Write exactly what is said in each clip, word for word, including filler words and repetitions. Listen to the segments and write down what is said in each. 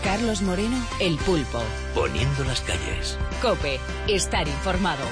Carlos Moreno, El Pulpo. Poniendo las calles. COPE, estar informado.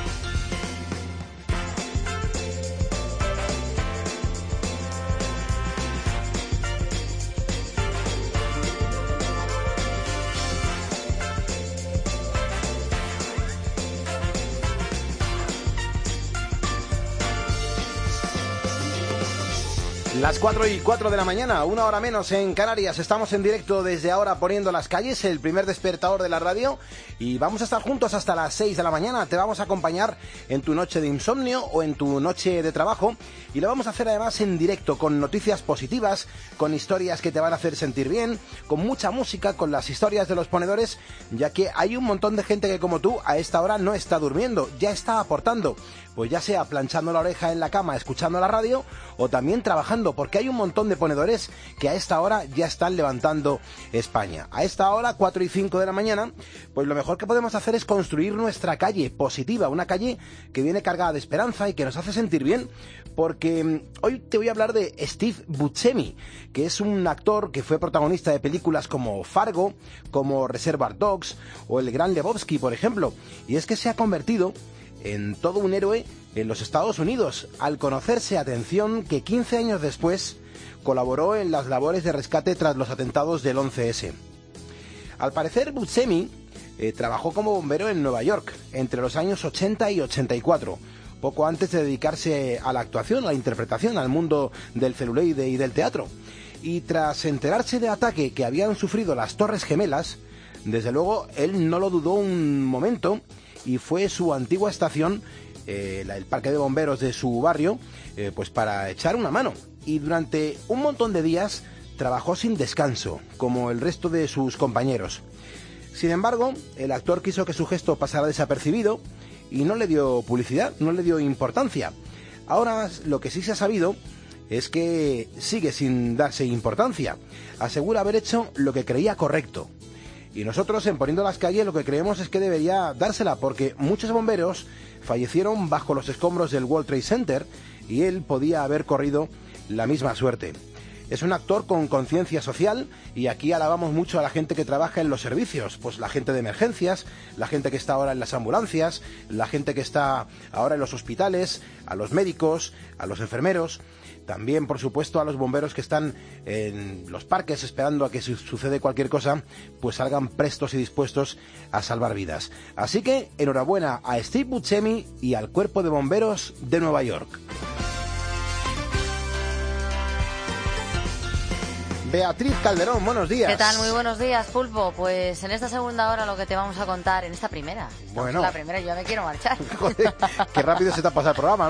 Las cuatro y cuatro de la mañana, una hora menos en Canarias. Estamos en directo desde ahora poniendo las calles, el primer despertador de la radio. Y vamos a estar juntos hasta las seis de la mañana. Te vamos a acompañar en tu noche de insomnio o en tu noche de trabajo. Y lo vamos a hacer además en directo, con noticias positivas, con historias que te van a hacer sentir bien, con mucha música, con las historias de los ponedores, ya que hay un montón de gente que, como tú, a esta hora no está durmiendo, ya está aportando. Pues ya sea planchando la oreja en la cama, escuchando la radio, o también trabajando, porque hay un montón de ponedores que a esta hora ya están levantando España. A esta hora, cuatro y cinco de la mañana, pues lo mejor que podemos hacer es construir nuestra calle positiva, una calle que viene cargada de esperanza y que nos hace sentir bien, porque hoy te voy a hablar de Steve Buscemi, que es un actor que fue protagonista de películas como Fargo, como Reservoir Dogs o El Gran Lebowski, por ejemplo, y es que se ha convertido en todo un héroe en los Estados Unidos, al conocerse, atención, que quince años después colaboró en las labores de rescate tras los atentados del once ese. Al parecer, Buscemi eh, trabajó como bombero en Nueva York entre los años ochenta y ochenta y cuatro, poco antes de dedicarse a la actuación, a la interpretación, al mundo del celuloide y del teatro. Y tras enterarse del ataque que habían sufrido las Torres Gemelas, desde luego él no lo dudó un momento y fue su antigua estación, eh, el parque de bomberos de su barrio, eh, pues para echar una mano. Y durante un montón de días trabajó sin descanso, como el resto de sus compañeros. Sin embargo, el actor quiso que su gesto pasara desapercibido y no le dio publicidad, no le dio importancia. Ahora lo que sí se ha sabido es que sigue sin darse importancia. Asegura haber hecho lo que creía correcto. Y nosotros, en Poniendo las Calles, lo que creemos es que debería dársela, porque muchos bomberos fallecieron bajo los escombros del World Trade Center y él podía haber corrido la misma suerte. Es un actor con conciencia social y aquí alabamos mucho a la gente que trabaja en los servicios, pues la gente de emergencias, la gente que está ahora en las ambulancias, la gente que está ahora en los hospitales, a los médicos, a los enfermeros. También, por supuesto, a los bomberos que están en los parques esperando a que si sucede cualquier cosa, pues salgan prestos y dispuestos a salvar vidas. Así que, enhorabuena a Steve Buscemi y al Cuerpo de Bomberos de Nueva York. Beatriz Calderón, buenos días. ¿Qué tal? Muy buenos días, Pulpo. Pues en esta segunda hora lo que te vamos a contar, en esta primera. Bueno. La primera, yo ya me quiero marchar. Joder, qué rápido se te ha pasado el programa, ¿no?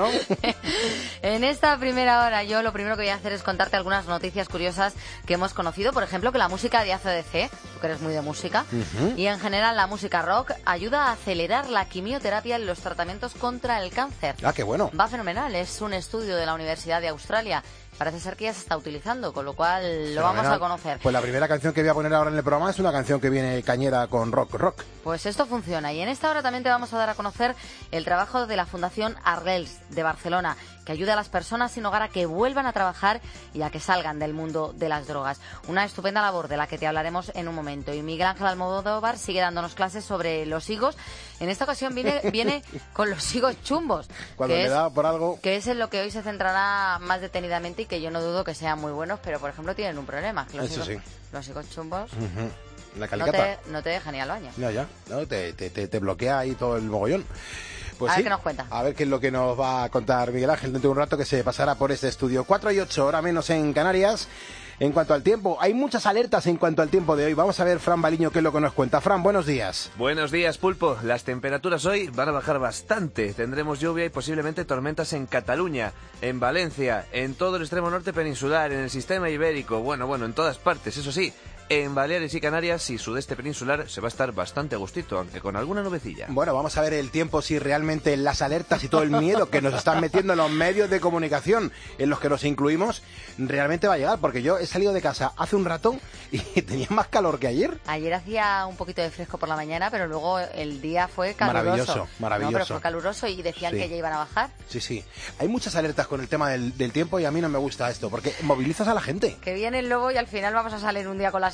En esta primera hora yo lo primero que voy a hacer es contarte algunas noticias curiosas que hemos conocido. Por ejemplo, que la música de A C D C, tú que eres muy de música, uh-huh. y en general la música rock, ayuda a acelerar la quimioterapia en los tratamientos contra el cáncer. Ah, qué bueno. Va fenomenal. Es un estudio de la Universidad de Australia. Parece ser que ya se está utilizando, con lo cual lo Fenomenal. Vamos a conocer. Pues la primera canción que voy a poner ahora en el programa es una canción que viene cañera con rock, rock. Pues esto funciona. Y en esta hora también te vamos a dar a conocer el trabajo de la Fundación Arrels de Barcelona, que ayuda a las personas sin hogar a que vuelvan a trabajar y a que salgan del mundo de las drogas. Una estupenda labor de la que te hablaremos en un momento. Y Miguel Ángel Almodóvar sigue dándonos clases sobre los higos. En esta ocasión viene, viene con los higos chumbos. Cuando le da por algo... Que es en lo que hoy se centrará más detenidamente y que yo no dudo que sean muy buenos, pero por ejemplo tienen un problema. Que los Eso higos, sí. Los higos chumbos... Uh-huh. La no, te, no te dejan ir al baño. Ya, ya. No, te, te, te, te bloquea ahí todo el mogollón. Pues a sí, ver qué nos cuenta. A ver qué es lo que nos va a contar Miguel Ángel dentro de un rato, que se pasará por este estudio. cuatro y ocho, hora menos en Canarias. En cuanto al tiempo, hay muchas alertas en cuanto al tiempo de hoy. Vamos a ver, Fran Baliño, qué es lo que nos cuenta. Fran, buenos días. Buenos días, Pulpo. Las temperaturas hoy van a bajar bastante. Tendremos lluvia y posiblemente tormentas en Cataluña, en Valencia, en todo el extremo norte peninsular, en el sistema ibérico. Bueno, bueno, en todas partes, eso sí. En Baleares y Canarias y sudeste peninsular se va a estar bastante a gustito, aunque con alguna nubecilla. Bueno, vamos a ver el tiempo, si realmente las alertas y todo el miedo que nos están metiendo en los medios de comunicación, en los que nos incluimos, realmente va a llegar, porque yo he salido de casa hace un rato y tenía más calor que ayer. Ayer hacía un poquito de fresco por la mañana, pero luego el día fue caluroso. Maravilloso, maravilloso. No, pero fue caluroso y decían sí. que ya iban a bajar. Sí, sí. Hay muchas alertas con el tema del, del tiempo y a mí no me gusta esto, porque movilizas a la gente. Que viene el lobo y al final vamos a salir un día con las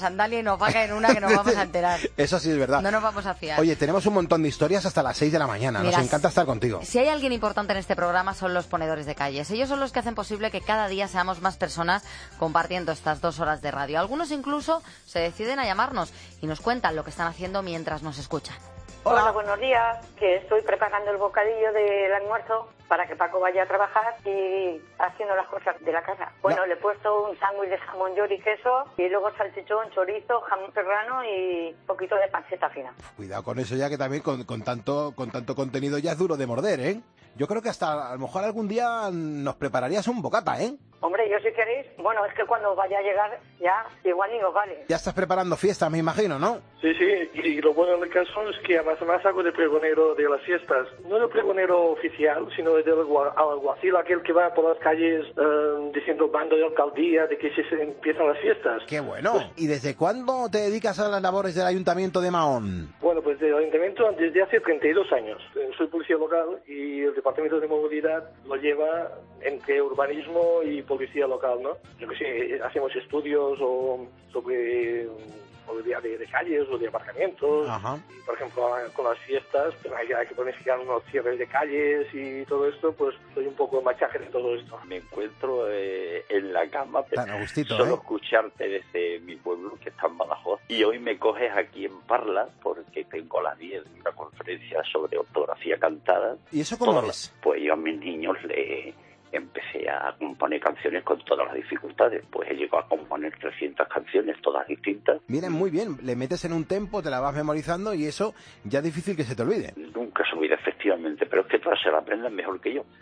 sandalia y nos va a caer una que nos vamos a enterar. Eso sí es verdad. No nos vamos a fiar. Oye, tenemos un montón de historias hasta las seis de la mañana. Mira, nos encanta estar contigo. Si hay alguien importante en este programa son los ponedores de calles. Ellos son los que hacen posible que cada día seamos más personas compartiendo estas dos horas de radio. Algunos incluso se deciden a llamarnos y nos cuentan lo que están haciendo mientras nos escuchan. Hola. Hola, buenos días, que estoy preparando el bocadillo del almuerzo para que Paco vaya a trabajar y haciendo las cosas de la casa. Bueno, no. Le he puesto un sándwich de jamón york y queso y luego salchichón, chorizo, jamón serrano y un poquito de panceta fina. Cuidado con eso ya, que también con, con tanto con tanto contenido ya es duro de morder, ¿eh? Yo creo que hasta a lo mejor algún día nos prepararías un bocata, ¿eh? Hombre, yo si queréis, bueno, es que cuando vaya a llegar ya igual ni os vale. Ya estás preparando fiestas, me imagino, ¿no? Sí, sí, y lo bueno del caso es que además más hago de pregonero de las fiestas. No de pregonero oficial, sino del alguacil, aquel que va por las calles eh, diciendo bando de alcaldía de que se empiezan las fiestas. ¡Qué bueno! Pues, ¿y desde cuándo te dedicas a las labores del Ayuntamiento de Mahón? Bueno, pues del Ayuntamiento desde hace treinta y dos años. Soy policía local y el Departamento de Movilidad lo lleva entre urbanismo y policía local, ¿no? Yo que sé, hacemos estudios o sobre movilidad de, de calles o de aparcamientos. Ajá. Y, por ejemplo, con las fiestas pues hay, hay que planificar unos cierres de calles y todo esto, pues soy un poco machaje de todo esto. Me encuentro eh, en la cama, pero Tan gustito, solo ¿eh? escucharte desde mi pueblo, que está en Badajoz, y hoy me coges aquí en Parla porque tengo a las diez una conferencia sobre ortografía cantada. ¿Y eso cómo Todas, es? Pues yo a mis niños le empecé a componer canciones con todas las dificultades. Pues he llegado a componer trescientas canciones, todas distintas. Vienen muy bien, le metes en un tempo, te la vas memorizando y eso ya es difícil que se te olvide. Nunca se olvida, efectivamente, pero es que todas se la aprenden mejor que yo.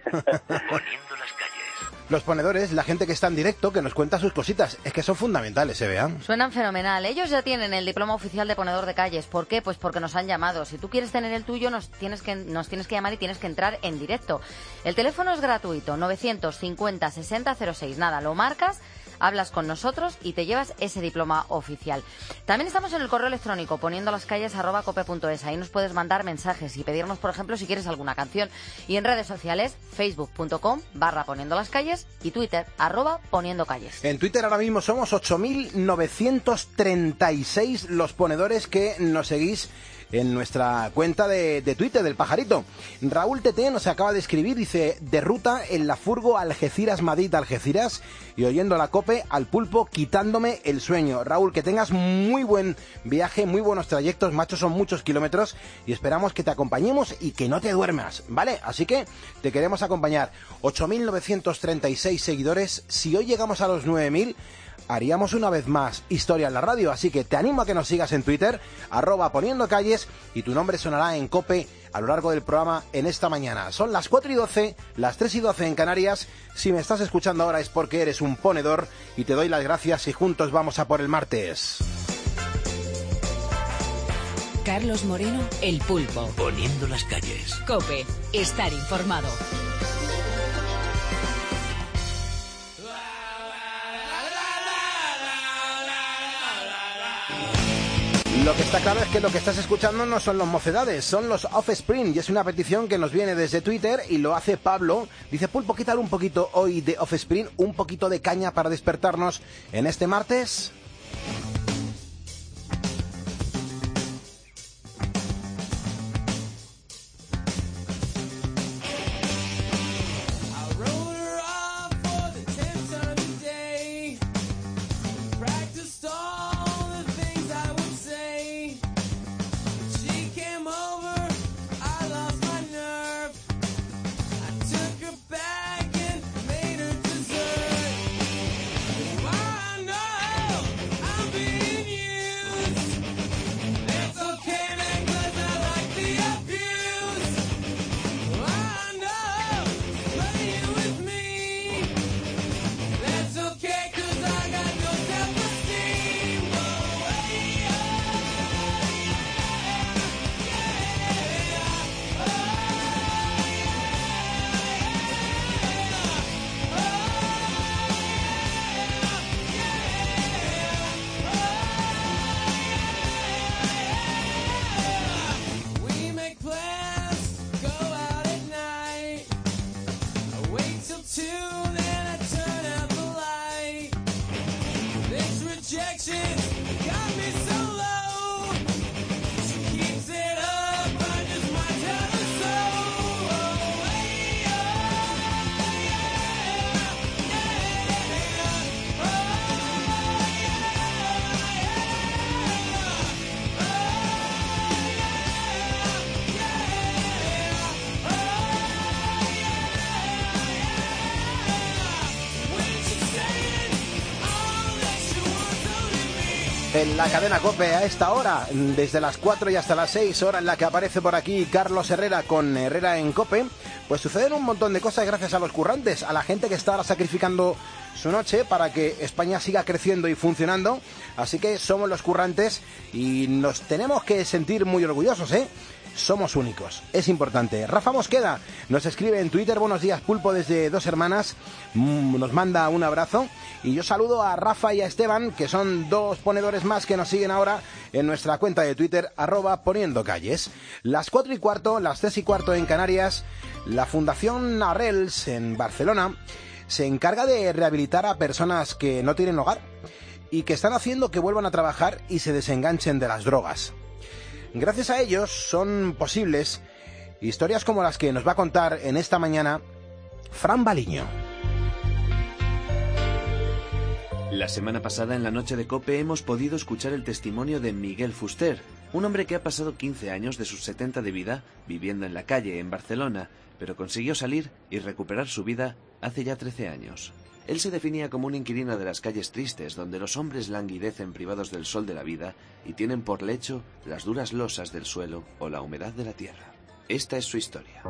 Poniendo las calles. Los ponedores, la gente que está en directo, que nos cuenta sus cositas, es que son fundamentales, se vean. Suenan fenomenal. Ellos ya tienen el diploma oficial de ponedor de calles. ¿Por qué? Pues porque nos han llamado. Si tú quieres tener el tuyo, nos tienes que, nos tienes que llamar y tienes que entrar en directo. El teléfono es gratuito, novecientos cincuenta sesenta cero seis. Nada, lo marcas, hablas con nosotros y te llevas ese diploma oficial. También estamos en el correo electrónico poniendo las calles arroba cope punto es. Ahí nos puedes mandar mensajes y pedirnos, por ejemplo, si quieres alguna canción. Y en redes sociales, facebook punto com barra poniendo las calles y Twitter arroba poniendo calles. En Twitter ahora mismo somos ocho mil novecientos treinta y seis los ponedores que nos seguís en nuestra cuenta de, de Twitter del Pajarito. Raúl T T nos acaba de escribir, dice, de ruta en la furgo Algeciras-Madrid-Algeciras y oyendo la COPE al pulpo quitándome el sueño. Raúl, que tengas muy buen viaje, muy buenos trayectos, macho, son muchos kilómetros y esperamos que te acompañemos y que no te duermas, ¿vale? Así que te queremos acompañar. ocho mil novecientos treinta y seis seguidores, si hoy llegamos a los nueve mil... haríamos una vez más historia en la radio, así que te animo a que nos sigas en Twitter, arroba poniendo calles, y tu nombre sonará en COPE a lo largo del programa en esta mañana. Son las cuatro y doce, las tres y doce en Canarias. Si me estás escuchando ahora es porque eres un ponedor y te doy las gracias y juntos vamos a por el martes. Carlos Moreno, El Pulpo. Poniendo las calles. COPE, estar informado. Lo que está claro es que lo que estás escuchando no son los Mocedades, son los Offspring, y es una petición que nos viene desde Twitter y lo hace Pablo. Dice, Pulpo, ¿qué tal un poquito hoy de Offspring? Un poquito de caña para despertarnos en este martes. En la cadena COPE a esta hora, desde las cuatro y hasta las seis, hora en la que aparece por aquí Carlos Herrera con Herrera en COPE, pues suceden un montón de cosas gracias a los currantes, a la gente que está ahora sacrificando su noche para que España siga creciendo y funcionando. Así que somos los currantes y nos tenemos que sentir muy orgullosos, ¿eh? Somos únicos, es importante. Rafa Mosqueda nos escribe en Twitter: buenos días, Pulpo, desde Dos Hermanas, mm, nos manda un abrazo. Y yo saludo a Rafa y a Esteban, que son dos ponedores más que nos siguen ahora en nuestra cuenta de Twitter, arroba poniendo calles. Las cuatro y cuarto, las tres y cuarto en Canarias, la Fundación Arrels en Barcelona se encarga de rehabilitar a personas que no tienen hogar y que están haciendo que vuelvan a trabajar y se desenganchen de las drogas. Gracias a ellos son posibles historias como las que nos va a contar en esta mañana Fran Baliño. La semana pasada en la noche de COPE hemos podido escuchar el testimonio de Miguel Fuster, un hombre que ha pasado quince años de sus setenta de vida viviendo en la calle en Barcelona, pero consiguió salir y recuperar su vida hace ya trece años. Él se definía como un inquilino de las calles tristes, donde los hombres languidecen privados del sol de la vida y tienen por lecho las duras losas del suelo o la humedad de la tierra. Esta es su historia.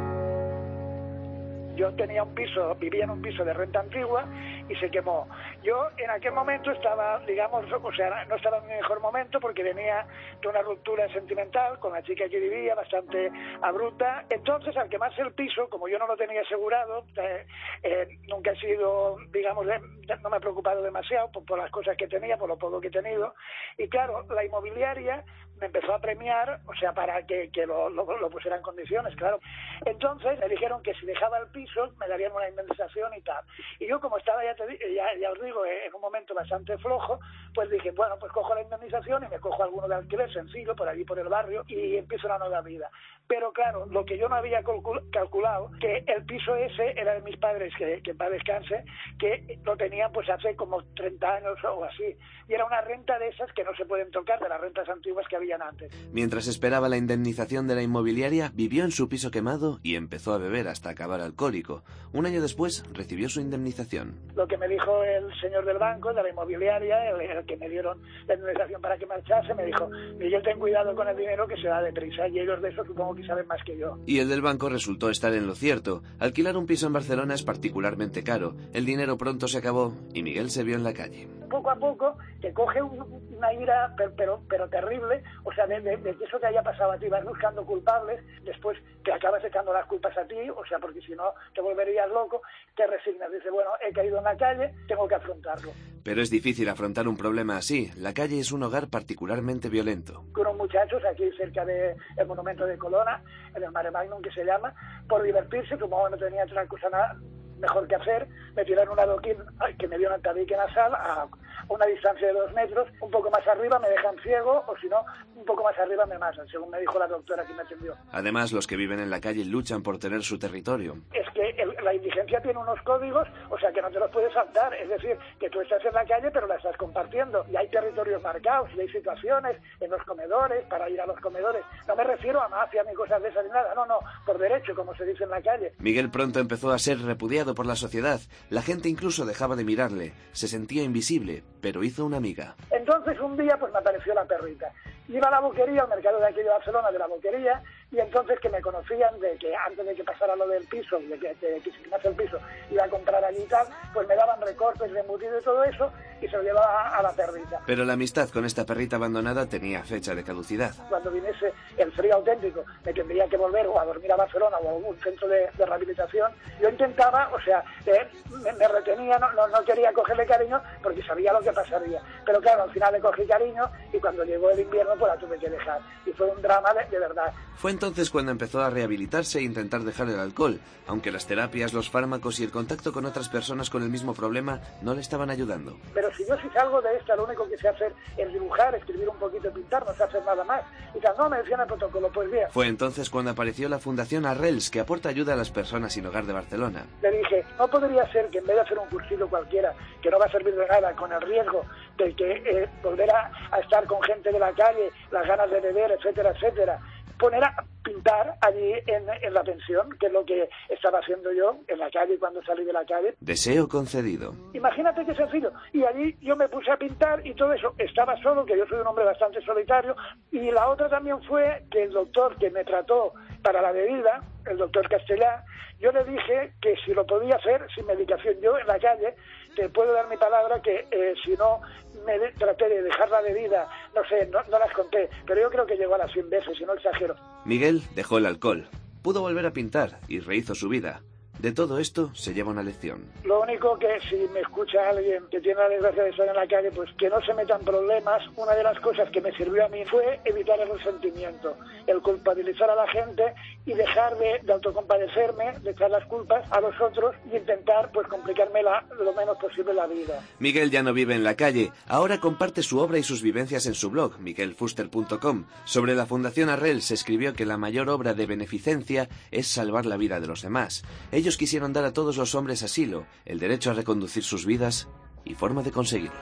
Yo tenía un piso, vivía en un piso de renta antigua y se quemó. Yo en aquel momento estaba, digamos, o sea, no estaba en mi mejor momento porque venía de una ruptura sentimental con la chica que vivía, bastante abrupta. Entonces, al quemarse el piso, como yo no lo tenía asegurado, eh, eh, nunca he sido, digamos, de, de, no me he preocupado demasiado por, por las cosas que tenía, por lo poco que he tenido. Y claro, la inmobiliaria me empezó a premiar, o sea, para que, que lo, lo, lo pusiera en condiciones, claro. Entonces me dijeron que si dejaba el piso me darían una indemnización y tal. Y yo, como estaba, ya, te, ya, ya os digo, en un momento bastante flojo, pues dije, bueno, pues cojo la indemnización y me cojo alguno de alquiler sencillo por allí, por el barrio, y empiezo una nueva vida. Pero claro, lo que yo no había calculado, que el piso ese era de mis padres, que, que en paz descanse, que lo tenían pues hace como treinta años o así. Y era una renta de esas que no se pueden tocar, de las rentas antiguas que habían antes. Mientras esperaba la indemnización de la inmobiliaria, vivió en su piso quemado y empezó a beber hasta acabar alcohólico. Un año después recibió su indemnización. Lo que me dijo el señor del banco, de la inmobiliaria, el, el que me dieron la indemnización para que marchase, me dijo: Miguel, ten cuidado con el dinero que se da deprisa. Y ellos de eso supongo que saben más que yo. Y el del banco resultó estar en lo cierto. Alquilar un piso en Barcelona es particularmente caro. El dinero pronto se acabó y Miguel se vio en la calle. Poco a poco te coge un, una ira, pero, pero, pero terrible, o sea, de, de, de que eso te haya pasado a ti, vas buscando culpables, después te acabas echando las culpas a ti, o sea, porque si no te volverías loco, te resignas, dices, bueno, he caído en la calle, tengo que afrontarlo. Pero es difícil afrontar un problema así. La calle es un hogar particularmente violento. Con unos muchachos aquí cerca del monumento de Colona, en el Mare Magnum que se llama, por divertirse, como no tenía otra cosa nada mejor que hacer, me tiraron un adoquín que me dio un tabique nasal a una distancia de dos metros, un poco más arriba me dejan ciego, o si no, un poco más arriba me matan, según me dijo la doctora que me atendió. Además, los que viven en la calle luchan por tener su territorio. Es que el, la indigencia tiene unos códigos, o sea que no te los puedes saltar, es decir, que tú estás en la calle pero la estás compartiendo, y hay territorios marcados, y hay situaciones en los comedores, para ir a los comedores. No me refiero a mafia ni cosas de esas ni nada, no, no, por derecho, como se dice en la calle. Miguel pronto empezó a ser repudiado por la sociedad. La gente incluso dejaba de mirarle. Se sentía invisible, pero hizo una amiga. Entonces un día pues me apareció la perrita. Iba a la boquería, al mercado de aquí de Barcelona, de la boquería, y entonces que me conocían de que antes de que pasara lo del piso, de que, de que se quemase el piso, iba a comprar allí y tal, pues me daban recortes de embutido y todo eso, y se lo llevaba a, a la perrita. Pero la amistad con esta perrita abandonada tenía fecha de caducidad. Cuando viniese el frío auténtico, me tendría que volver o a dormir a Barcelona o a algún centro de, de rehabilitación, yo intentaba, o sea, eh, me, me retenía, no, no, no quería cogerle cariño porque sabía lo que pasaría. Pero claro, al final le cogí cariño y cuando llegó el invierno pues la tuve que dejar. Y fue un drama de, de verdad. Fue entonces cuando empezó a rehabilitarse e intentar dejar el alcohol, aunque las terapias, los fármacos y el contacto con otras personas con el mismo problema no le estaban ayudando. Pero si yo si salgo de esta, lo único que sé hacer es dibujar, escribir un poquito y pintar, no sé hacer nada más. Y tal, no, me decían el protocolo, pues bien. Fue entonces cuando apareció la Fundación Arrels, que aporta ayuda a las personas sin hogar de Barcelona. Le dije, no podría ser que en vez de hacer un cursito cualquiera, que no va a servir de nada, con el riesgo de que eh, volver a, a estar con gente de la calle, las ganas de beber, etcétera, etcétera, poner a pintar allí en, en la pensión, que es lo que estaba haciendo yo en la calle cuando salí de la calle. Deseo concedido. Imagínate qué sencillo. Y allí yo me puse a pintar y todo eso. Estaba solo, que yo soy un hombre bastante solitario. Y la otra también fue que el doctor que me trató para la bebida, el doctor Castellá, yo le dije que si lo podía hacer sin medicación. Yo en la calle te puedo dar mi palabra que eh, si no me de, traté de dejar la bebida, no sé, no, no las conté, pero yo creo que llegó a las cien veces, si no exagero. Miguel dejó el alcohol, pudo volver a pintar y rehizo su vida. De todo esto se lleva una lección. Lo único que si me escucha alguien que tiene la desgracia de estar en la calle, pues que no se metan problemas. Una de las cosas que me sirvió a mí fue evitar el resentimiento, el culpabilizar a la gente y dejar de, de autocompadecerme, de echar las culpas a los otros y intentar pues complicarme la, lo menos posible la vida. Miguel ya no vive en la calle, ahora comparte su obra y sus vivencias en su blog, miguel fuster punto com. Sobre la Fundación Arrels se escribió que la mayor obra de beneficencia es salvar la vida de los demás. Ellos quisieron dar a todos los hombres asilo, el derecho a reconducir sus vidas y forma de conseguirlo.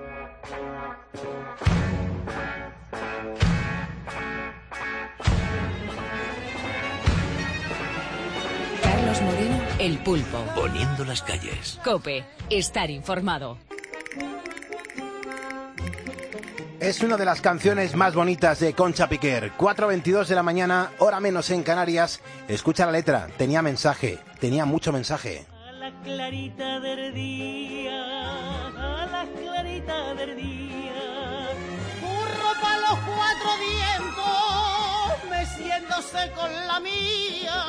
Carlos Moreno, El Pulpo. Poniendo las calles. COPE, estar informado. Es una de las canciones más bonitas de Concha Piquer. cuatro veintidós de la mañana, hora menos en Canarias. Escucha la letra, tenía mensaje, tenía mucho mensaje. A la clarita del día, a la clarita del día, burro pa' los cuatro vientos, meciéndose con la mía.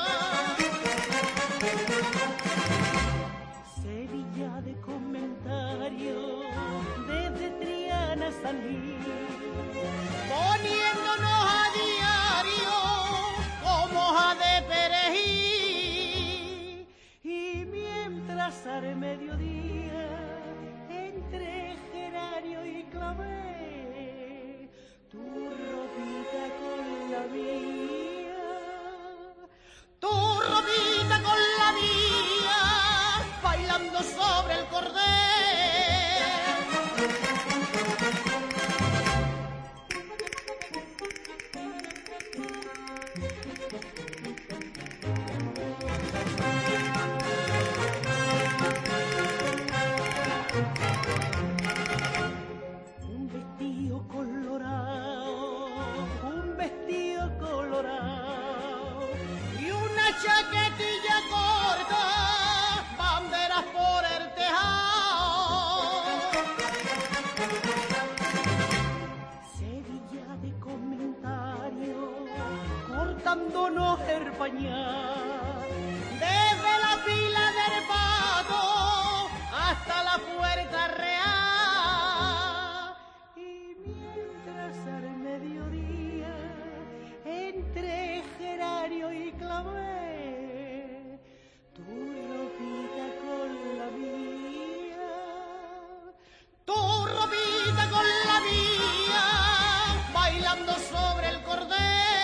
Sevilla de comentarios, desde Triana salí, poniéndonos a diario como hoja de perejil. Y mientras al mediodía, entre geranio y clavel, tu ropita con la mía, tu ropita con la mía, bailando sobre el cordel. Un vestido colorado, un vestido colorado y una chaquetilla corta, banderas por el tejado. Sevilla de comentarios, cortándonos el pañal, desde la pila del pato hasta la puerta real. Y mientras al mediodía, entre geranio y clavel, tu ropita con la mía, tu ropita con la mía, bailando sobre el cordel.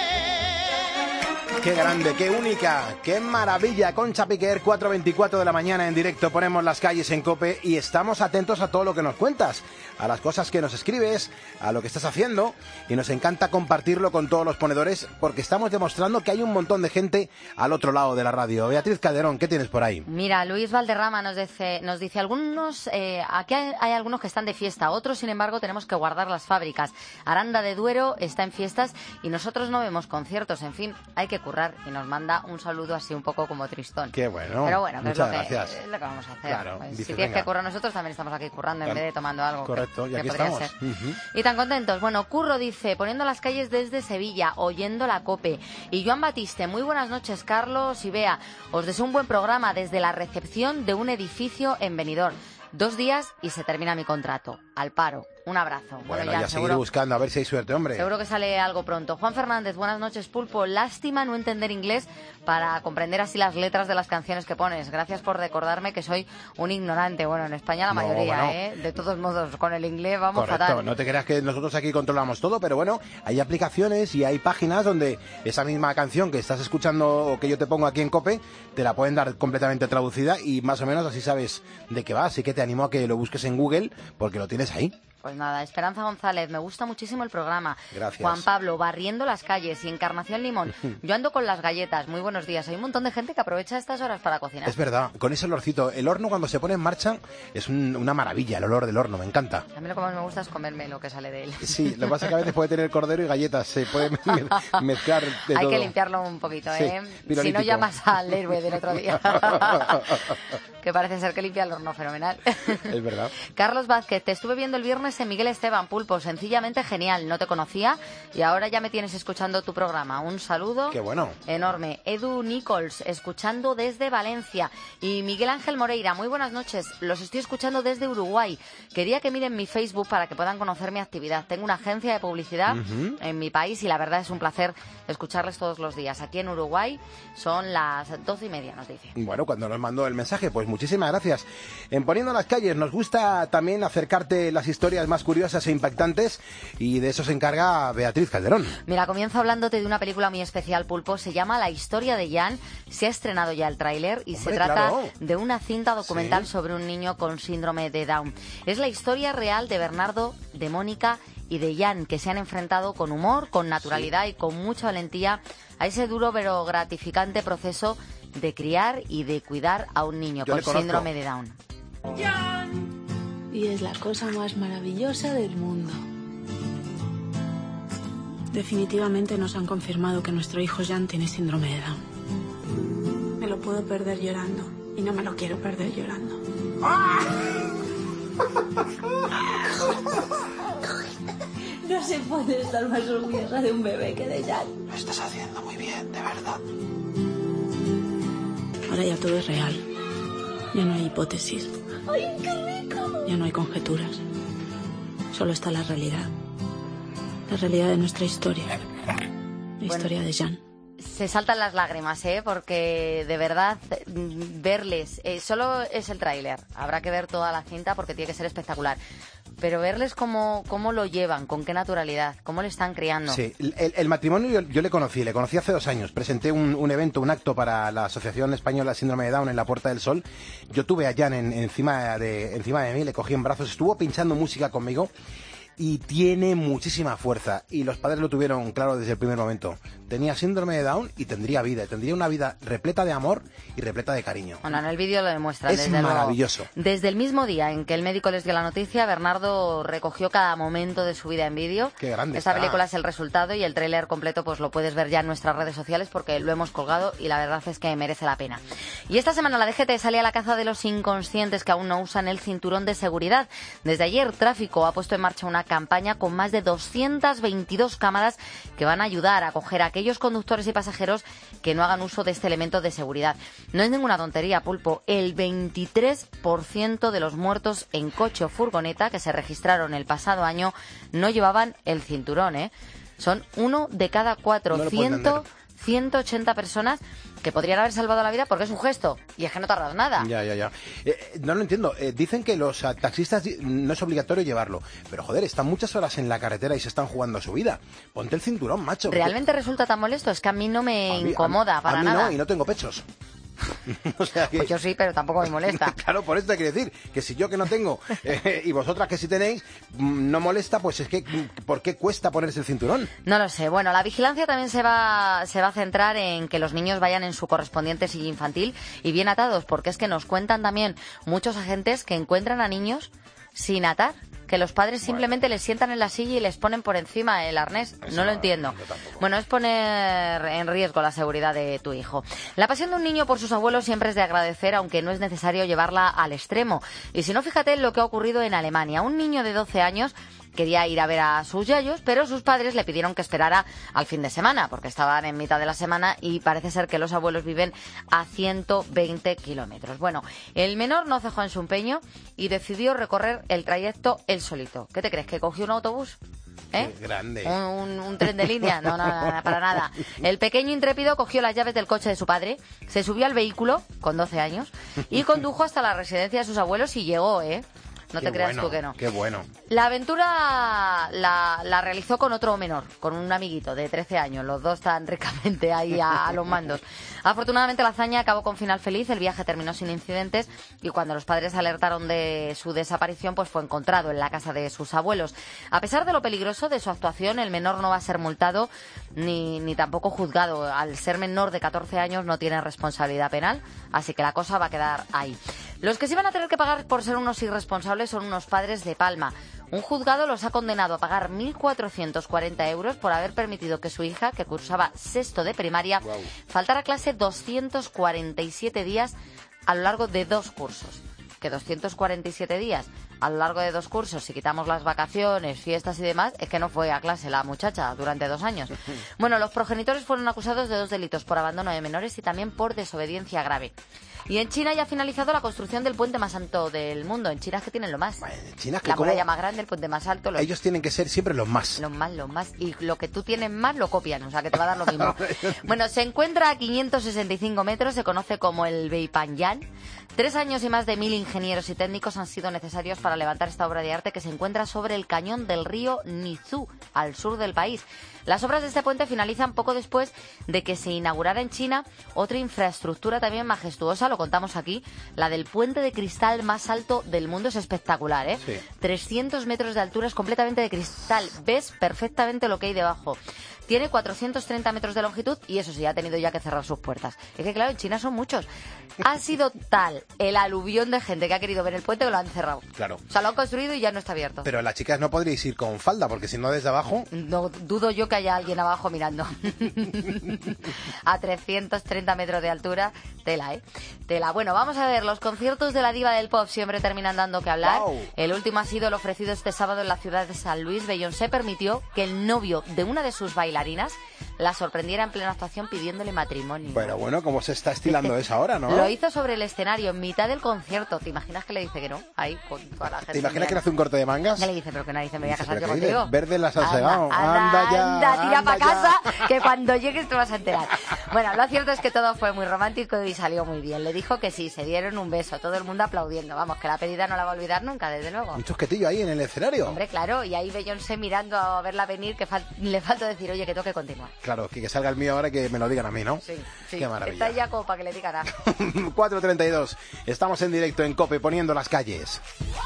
Qué grande, qué única, qué maravilla. Concha Piquer, cuatro veinticuatro de la mañana en directo. Ponemos las calles en COPE y estamos atentos a todo lo que nos cuentas, a las cosas que nos escribes, a lo que estás haciendo, y nos encanta compartirlo con todos los ponedores porque estamos demostrando que hay un montón de gente al otro lado de la radio. Beatriz Calderón, ¿qué tienes por ahí? Mira, Luis Valderrama nos dice, nos dice algunos, eh, aquí hay, hay algunos que están de fiesta, otros sin embargo tenemos que guardar las fábricas. Aranda de Duero está en fiestas y nosotros no vemos conciertos, en fin, hay que currar, y nos manda un saludo así un poco como tristón. Qué bueno. Pero bueno, que es, lo que, gracias. es lo que vamos a hacer. Claro, Pues, dices, si tienes venga. que currar nosotros, también estamos aquí currando en Claro. vez de tomando algo. Correcto, que, y aquí que podría estamos. ser. Uh-huh. Y tan contentos. Bueno, Curro dice, poniendo las calles desde Sevilla, oyendo la COPE. Y Joan Batiste, muy buenas noches, Carlos y Bea. Os deseo un buen programa desde la recepción de un edificio en Benidorm. Dos días y se termina mi contrato. Al paro. Un abrazo. Bueno, ya, ya seguro, seguir buscando, a ver si hay suerte, hombre. seguro que sale algo pronto. Juan Fernández, buenas noches, Pulpo. Lástima no entender inglés para comprender así las letras de las canciones que pones. Gracias por recordarme que soy un ignorante. Bueno, en España la No, mayoría, bueno. ¿eh? De todos modos, con el inglés vamos Correcto, fatal. no te creas que nosotros aquí controlamos todo, pero bueno, hay aplicaciones y hay páginas donde esa misma canción que estás escuchando o que yo te pongo aquí en COPE, te la pueden dar completamente traducida y más o menos así sabes de qué va. Así que te animo a que lo busques en Google porque lo tienes ahí. Pues nada, Esperanza González, me gusta muchísimo el programa. Gracias. Juan Pablo, barriendo las calles. Y Encarnación Limón, yo ando con las galletas. Muy buenos días. Hay un montón de gente que aprovecha estas horas para cocinar. Es verdad, con ese olorcito. El horno cuando se pone en marcha es un, una maravilla, el olor del horno, me encanta. A mí lo que más me gusta es comerme lo que sale de él. Sí, lo que pasa es que a veces puede tener cordero y galletas, se puede mezclar de Hay todo. que limpiarlo un poquito, Sí, ¿eh? pirolítico. Si no, llamas al héroe del otro día. Que parece ser que limpia el horno fenomenal. Es verdad. Carlos Vázquez, te estuve viendo el viernes en Miguel Esteban, Pulpo, sencillamente genial, no te conocía y ahora ya me tienes escuchando tu programa. Un saludo. Qué bueno. Enorme. Edu Nichols, escuchando desde Valencia. Y Miguel Ángel Moreira, muy buenas noches, los estoy escuchando desde Uruguay. Quería que miren mi Facebook para que puedan conocer mi actividad. Tengo una agencia de publicidad Uh-huh. en mi país y la verdad es un placer escucharles todos los días. Aquí en Uruguay son las doce y media, nos dice. Bueno, cuando nos mandó el mensaje, pues muchísimas gracias. En Poniendo las Calles nos gusta también acercarte las historias más curiosas e impactantes y de eso se encarga Beatriz Calderón. Mira, comienzo hablándote de una película muy especial, Pulpo. Se llama La historia de Jan. Se ha estrenado ya el tráiler y Hombre, se trata claro. de una cinta documental Sí. sobre un niño con síndrome de Down. Es la historia real de Bernardo, de Mónica y de Jan, que se han enfrentado con humor, con naturalidad sí. y con mucha valentía a ese duro pero gratificante proceso de criar y de cuidar a un niño Yo con síndrome de Down. Jan. Y es la cosa más maravillosa del mundo. Definitivamente nos han confirmado que nuestro hijo Jan tiene síndrome de Down. Me lo puedo perder llorando y no me lo quiero perder llorando. No se puede estar más orgullosa de un bebé que de Jan. Lo estás haciendo muy bien, de verdad. Ahora ya todo es real. Ya no hay hipótesis. ¡Ay, qué rico! Ya no hay conjeturas. Solo está la realidad. La realidad de nuestra historia. La bueno. historia de Jan. Se saltan las lágrimas, ¿eh? Porque de verdad verles, eh, solo es el tráiler, habrá que ver toda la cinta porque tiene que ser espectacular, pero verles cómo, cómo lo llevan, con qué naturalidad, cómo le están criando. Sí, el, el matrimonio yo, yo le conocí, le conocí hace dos años, presenté un, un evento, un acto para la Asociación Española Síndrome de Down en la Puerta del Sol, yo tuve a Jan en, encima, de, encima de mí, le cogí en brazos, estuvo pinchando música conmigo. Y tiene muchísima fuerza. Y los padres lo tuvieron claro desde el primer momento. Tenía síndrome de Down y tendría vida. Tendría una vida repleta de amor y repleta de cariño. Bueno, en el vídeo lo demuestra. Es desde maravilloso. Luego. Desde el mismo día en que el médico les dio la noticia, Bernardo recogió cada momento de su vida en vídeo. Qué grande Esta está. película es el resultado y el tráiler completo pues lo puedes ver ya en nuestras redes sociales porque lo hemos colgado y la verdad es que merece la pena. Y esta semana la D G T sale a la caza de los inconscientes que aún no usan el cinturón de seguridad. Desde ayer, Tráfico ha puesto en marcha una campaña con más de doscientas veintidós cámaras que van a ayudar a coger a aquellos conductores y pasajeros que no hagan uso de este elemento de seguridad. No es ninguna tontería, Pulpo. El veintitrés por ciento de los muertos en coche o furgoneta que se registraron el pasado año no llevaban el cinturón, ¿eh? Son uno de cada cuatro, No lo puedo entender. ciento ochenta personas que podrían haber salvado la vida porque es un gesto y es que no tardas nada. Ya, ya, ya. Eh, no lo entiendo. Eh, dicen que los uh, taxistas no es obligatorio llevarlo. Pero joder, están muchas horas en la carretera y se están jugando su vida. Ponte el cinturón, macho. ¿Realmente resulta tan molesto? Es que a mí no me A mí- incomoda a mí- para a mí nada. no, y no tengo pechos. O sea que... Pues yo sí, pero tampoco me molesta. Claro, por eso te quiero decir que si yo que no tengo eh, y vosotras que sí tenéis mm, no molesta, pues es que mm, ¿por qué cuesta ponerse el cinturón? No lo sé. Bueno, la vigilancia también se va, se va a centrar en que los niños vayan en su correspondiente silla infantil y bien atados, porque es que nos cuentan también muchos agentes que encuentran a niños sin atar, que los padres simplemente les sientan en la silla y les ponen por encima el arnés. Eso No lo no, entiendo. yo tampoco. Bueno, es poner en riesgo la seguridad de tu hijo. La pasión de un niño por sus abuelos siempre es de agradecer, aunque no es necesario llevarla al extremo. Y si no, fíjate en lo que ha ocurrido en Alemania. Un niño de doce años quería ir a ver a sus yayos, pero sus padres le pidieron que esperara al fin de semana, porque estaban en mitad de la semana y parece ser que los abuelos viven a ciento veinte kilómetros. Bueno, el menor no cejó en su empeño y decidió recorrer el trayecto él solito. ¿Qué te crees? ¿Que cogió un autobús? ¿Eh? Qué grande. ¿Un, un, un tren de línea? No, no, no, no, para nada. El pequeño intrépido cogió las llaves del coche de su padre, se subió al vehículo, con doce años, y condujo hasta la residencia de sus abuelos y llegó, ¿eh? No Qué te creas bueno, tú que no. Qué bueno. La aventura la, la realizó con otro menor, con un amiguito de trece años. Los dos están ricamente ahí a, a los mandos. Afortunadamente la hazaña acabó con final feliz, el viaje terminó sin incidentes y cuando los padres alertaron de su desaparición, pues fue encontrado en la casa de sus abuelos. A pesar de lo peligroso de su actuación, el menor no va a ser multado ni, ni tampoco juzgado. Al ser menor de catorce años no tiene responsabilidad penal, así que la cosa va a quedar ahí. Los que sí van a tener que pagar por ser unos irresponsables son unos padres de Palma. Un juzgado los ha condenado a pagar mil cuatrocientos cuarenta euros por haber permitido que su hija, que cursaba sexto de primaria, wow. faltara a clase doscientos cuarenta y siete días a lo largo de dos cursos. Que doscientos cuarenta y siete días a lo largo de dos cursos, si quitamos las vacaciones, fiestas y demás, es que no fue a clase la muchacha durante dos años. Bueno, los progenitores fueron acusados de dos delitos, por abandono de menores y también por desobediencia grave. Y en China ya ha finalizado la construcción del puente más alto del mundo. En China es que tienen lo más. Bueno, en China es que la como... muralla más grande, el puente más alto. Los... Ellos tienen que ser siempre los más. Los más, los más. Y lo que tú tienes más lo copian, o sea que te va a dar lo mismo. Bueno, se encuentra a quinientos sesenta y cinco metros, se conoce como el Beipanyan. Tres años y más de mil ingenieros y técnicos han sido necesarios para levantar esta obra de arte que se encuentra sobre el cañón del río Nizhou, al sur del país. Las obras de este puente finalizan poco después de que se inaugurara en China otra infraestructura también majestuosa, lo contamos aquí, la del puente de cristal más alto del mundo. Es espectacular, ¿eh? Sí. trescientos metros de altura, es completamente de cristal, ves perfectamente lo que hay debajo. Tiene cuatrocientos treinta metros de longitud y eso sí, ha tenido ya que cerrar sus puertas. Es que claro, en China son muchos. Ha sido tal el aluvión de gente que ha querido ver el puente que lo han cerrado. Claro. O sea, lo han construido y ya no está abierto. Pero las chicas no podréis ir con falda, porque si no desde abajo... No dudo yo que haya alguien abajo mirando. A trescientos treinta metros de altura, tela, ¿eh? Tela. Bueno, vamos a ver, los conciertos de la diva del pop siempre terminan dando que hablar. Wow. El último ha sido el ofrecido este sábado en la ciudad de San Luis. Beyoncé permitió que el novio de una de sus bailarinas la sorprendiera en plena actuación pidiéndole matrimonio. Pero bueno, ¿cómo se está estilando esa hora, no? Lo hizo sobre el escenario, en mitad del concierto. ¿Te imaginas que le dice que no? Ahí, con toda la gente. ¿Te imaginas que le hace un corte de mangas? Ya le dice, pero que nadie se me voy a casar yo contigo. Verde la salsa, anda, vamos. Anda, anda ya. Anda, tira para casa, ya. Que cuando llegues te vas a enterar. Bueno, lo cierto es que todo fue muy romántico y salió muy bien. Le dijo que sí, se dieron un beso, todo el mundo aplaudiendo. Vamos, que la pedida no la va a olvidar nunca, desde luego. Un chusquetillo ahí en el escenario. Hombre, claro, y ahí Beyoncé mirando a verla venir, que fal- le falta decir, oye, que tengo que continuar. Claro, que, que salga el mío ahora y que me lo digan a mí, ¿no? Sí, sí. Qué maravilla. Está ya como para que le digan a... cuatro treinta y dos. Estamos en directo en COPE poniendo las calles.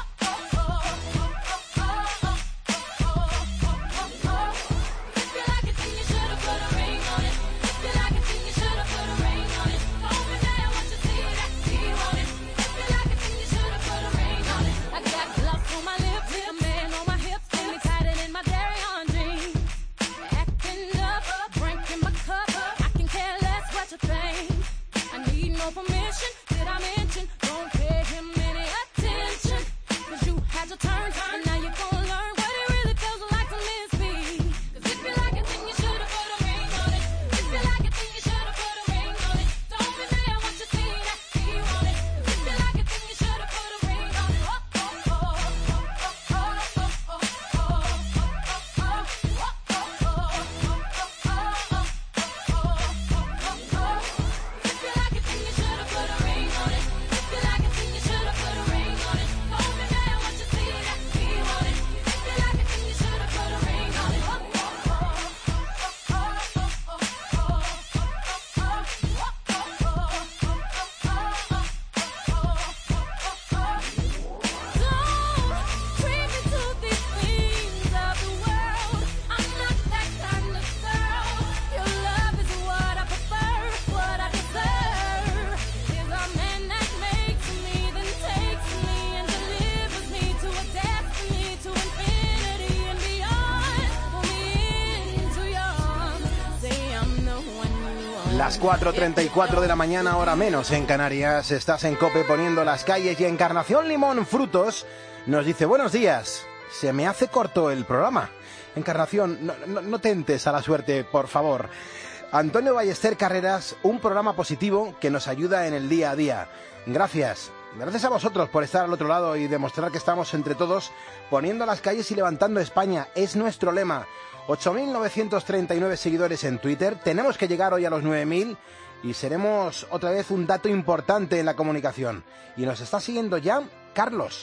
Las cuatro treinta y cuatro de la mañana, hora menos en Canarias. Estás en COPE poniendo las calles y Encarnación Limón Frutos nos dice: buenos días, se me hace corto el programa. Encarnación, no, no, no tentes a la suerte, por favor. Antonio Ballester Carreras, un programa positivo que nos ayuda en el día a día. Gracias. Gracias a vosotros por estar al otro lado y demostrar que estamos entre todos poniendo las calles y levantando España. Es nuestro lema. ocho mil novecientos treinta y nueve seguidores en Twitter. Tenemos que llegar hoy a los nueve mil y seremos otra vez un dato importante en la comunicación. Y nos está siguiendo ya Carlos.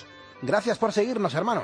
Gracias por seguirnos, hermano.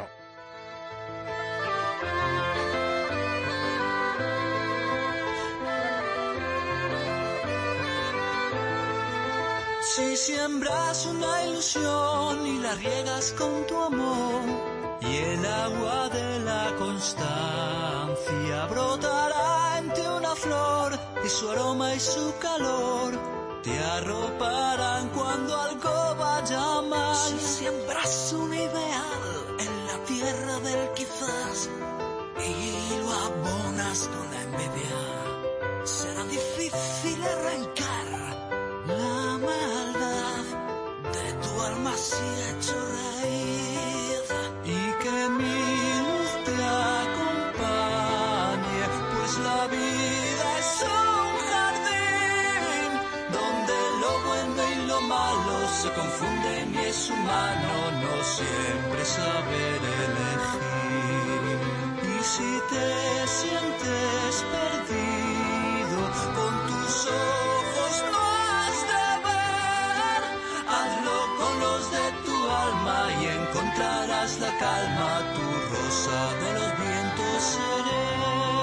Si siembras una ilusión y la riegas con tu amor, y el agua de la constancia brotará en ti una flor, y su aroma y su calor te arroparán cuando algo vaya mal. Si siembras un ideal en la tierra del quizás y lo abonas con la envidia, será difícil arrancar la maldad de tu alma si hecho raíz, y que mi luz te acompañe, pues la vida es un jardín donde lo bueno y lo malo se confunden y es humano no siempre saber elegir. Y si te sientes perdido con tus ojos no has de ver, hazlo con los de tu alma y encontrarás la calma, tu rosa de los vientos seré.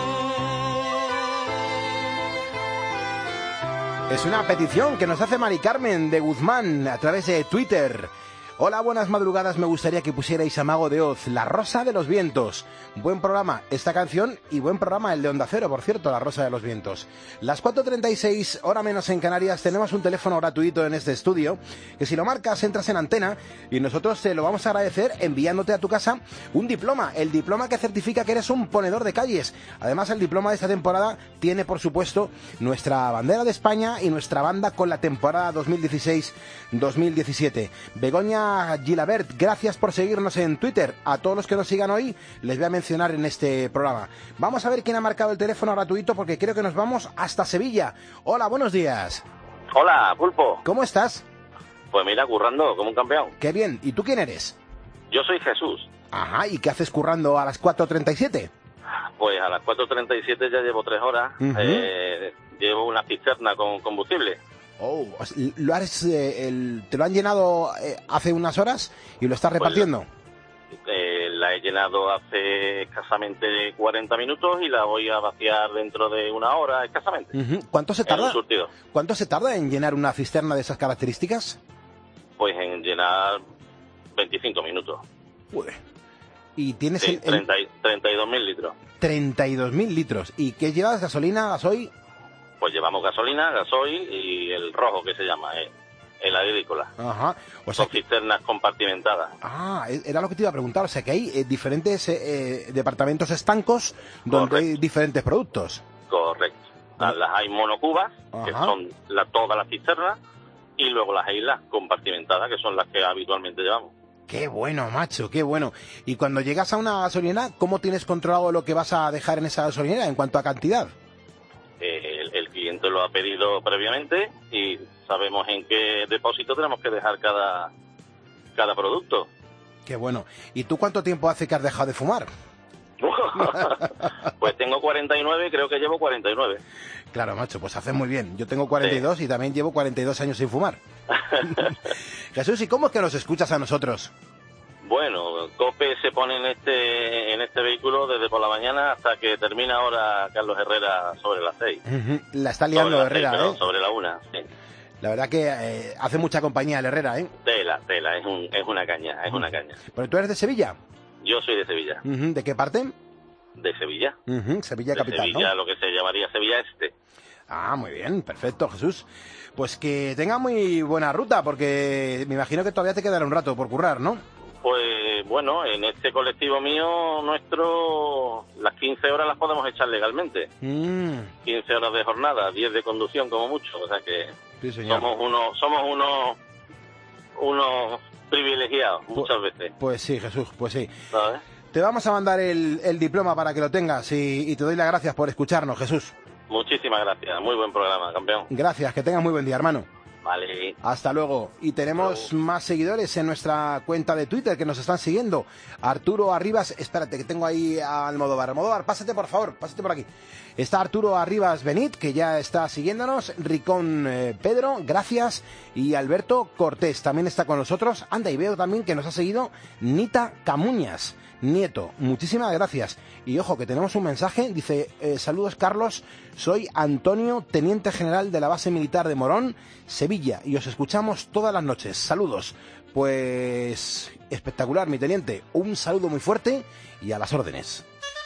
Es una petición que nos hace Mari Carmen de Guzmán a través de Twitter. Hola, buenas madrugadas, me gustaría que pusierais a Mago de Oz, La Rosa de los Vientos. Buen programa esta canción y buen programa el de Onda Cero, por cierto, La Rosa de los Vientos. Las cuatro treinta y seis, hora menos en Canarias, tenemos un teléfono gratuito en este estudio, que si lo marcas entras en antena y nosotros te lo vamos a agradecer enviándote a tu casa un diploma, el diploma que certifica que eres un ponedor de calles. Además, el diploma de esta temporada tiene, por supuesto, nuestra bandera de España y nuestra banda con la temporada dos mil dieciséis dos mil diecisiete. Begoña Gilabert, gracias por seguirnos en Twitter. A todos los que nos sigan hoy les voy a mencionar en este programa. Vamos a ver quién ha marcado el teléfono gratuito porque creo que nos vamos hasta Sevilla. Hola, buenos días. Hola, Pulpo. ¿Cómo estás? Pues mira, currando como un campeón. Qué bien. ¿Y tú quién eres? Yo soy Jesús. Ajá, ¿y qué haces currando a las cuatro treinta y siete? Pues a las cuatro treinta y siete ya llevo tres horas. Uh-huh. eh, llevo una cisterna con combustible. Oh, ¿lo has, eh, el, ¿te lo han llenado eh, hace unas horas y lo estás repartiendo? Pues, eh, la he llenado hace escasamente cuarenta minutos y la voy a vaciar dentro de una hora escasamente. Uh-huh. ¿Cuánto se tarda? ¿Cuánto se tarda en llenar una cisterna de esas características? Pues en llenar veinticinco minutos. Uy. ¿Y tienes sí, el, treinta, treinta y dos mil litros. treinta y dos mil litros. ¿Y qué llevas? ¿Gasolina, gasoil? Pues llevamos gasolina, gasoil y el rojo que se llama, eh, el agrícola. Ajá. O sea Son que... cisternas compartimentadas. Ah, era lo que te iba a preguntar. O sea que hay eh, diferentes eh, departamentos estancos donde Correcto. Hay diferentes productos. Correcto. Ah. Las hay monocubas, Ajá. que son la, todas las cisternas, y luego las hay las compartimentadas, que son las que habitualmente llevamos. Qué bueno, macho, qué bueno. Y cuando llegas a una gasolinera, ¿cómo tienes controlado lo que vas a dejar en esa gasolinera en cuanto a cantidad? Eh, el, el cliente lo ha pedido previamente y sabemos en qué depósito tenemos que dejar cada, cada producto. Qué bueno. ¿Y tú cuánto tiempo hace que has dejado de fumar? Pues tengo cuarenta y nueve, creo que llevo cuarenta y nueve. Claro, macho, pues haces muy bien. Yo tengo cuarenta y dos sí. y también llevo cuarenta y dos años sin fumar. Jesús, ¿y cómo es que nos escuchas a nosotros? Bueno, COPE se pone en este en este vehículo desde por la mañana hasta que termina ahora Carlos Herrera sobre las seis. Uh-huh. La está liando Herrera, seis, perdón, ¿eh? Sobre la una, sí. La verdad que eh, hace mucha compañía el Herrera, ¿eh? Tela, tela, es, un, es una caña, es uh-huh. una caña. ¿Pero tú eres de Sevilla? Yo soy de Sevilla. Uh-huh. ¿De qué parte? De Sevilla. Uh-huh. Sevilla de capital, Sevilla, ¿no? Lo que se llamaría Sevilla Este. Ah, muy bien, perfecto, Jesús. Pues que tenga muy buena ruta, porque me imagino que todavía te quedará un rato por currar, ¿no? Pues bueno, en este colectivo mío, nuestro, las quince horas las podemos echar legalmente. Mm. quince horas de jornada, diez de conducción como mucho, o sea que sí, señor. somos unos, somos unos, unos privilegiados Pu- muchas veces. Pues sí, Jesús, pues sí. ¿Sabes? Te vamos a mandar el, el diploma para que lo tengas y, y te doy las gracias por escucharnos, Jesús. Muchísimas gracias, muy buen programa, campeón. Gracias, que tengas muy buen día, hermano. Vale. Hasta luego. Y tenemos más seguidores en nuestra cuenta de Twitter que nos están siguiendo. Arturo Arribas, espérate que tengo ahí a Almodóvar. Almodóvar, pásate por favor, pásate por aquí. Está Arturo Arribas Benit, que ya está siguiéndonos. Ricón eh, Pedro, gracias. Y Alberto Cortés también está con nosotros. Anda, y veo también que nos ha seguido Nita Camuñas Nieto. Muchísimas gracias. Y ojo, que tenemos un mensaje. Dice, eh, saludos Carlos, soy Antonio, teniente general de la base militar de Morón, Sevilla, y os escuchamos todas las noches. Saludos. Pues espectacular, mi teniente. Un saludo muy fuerte y a las órdenes.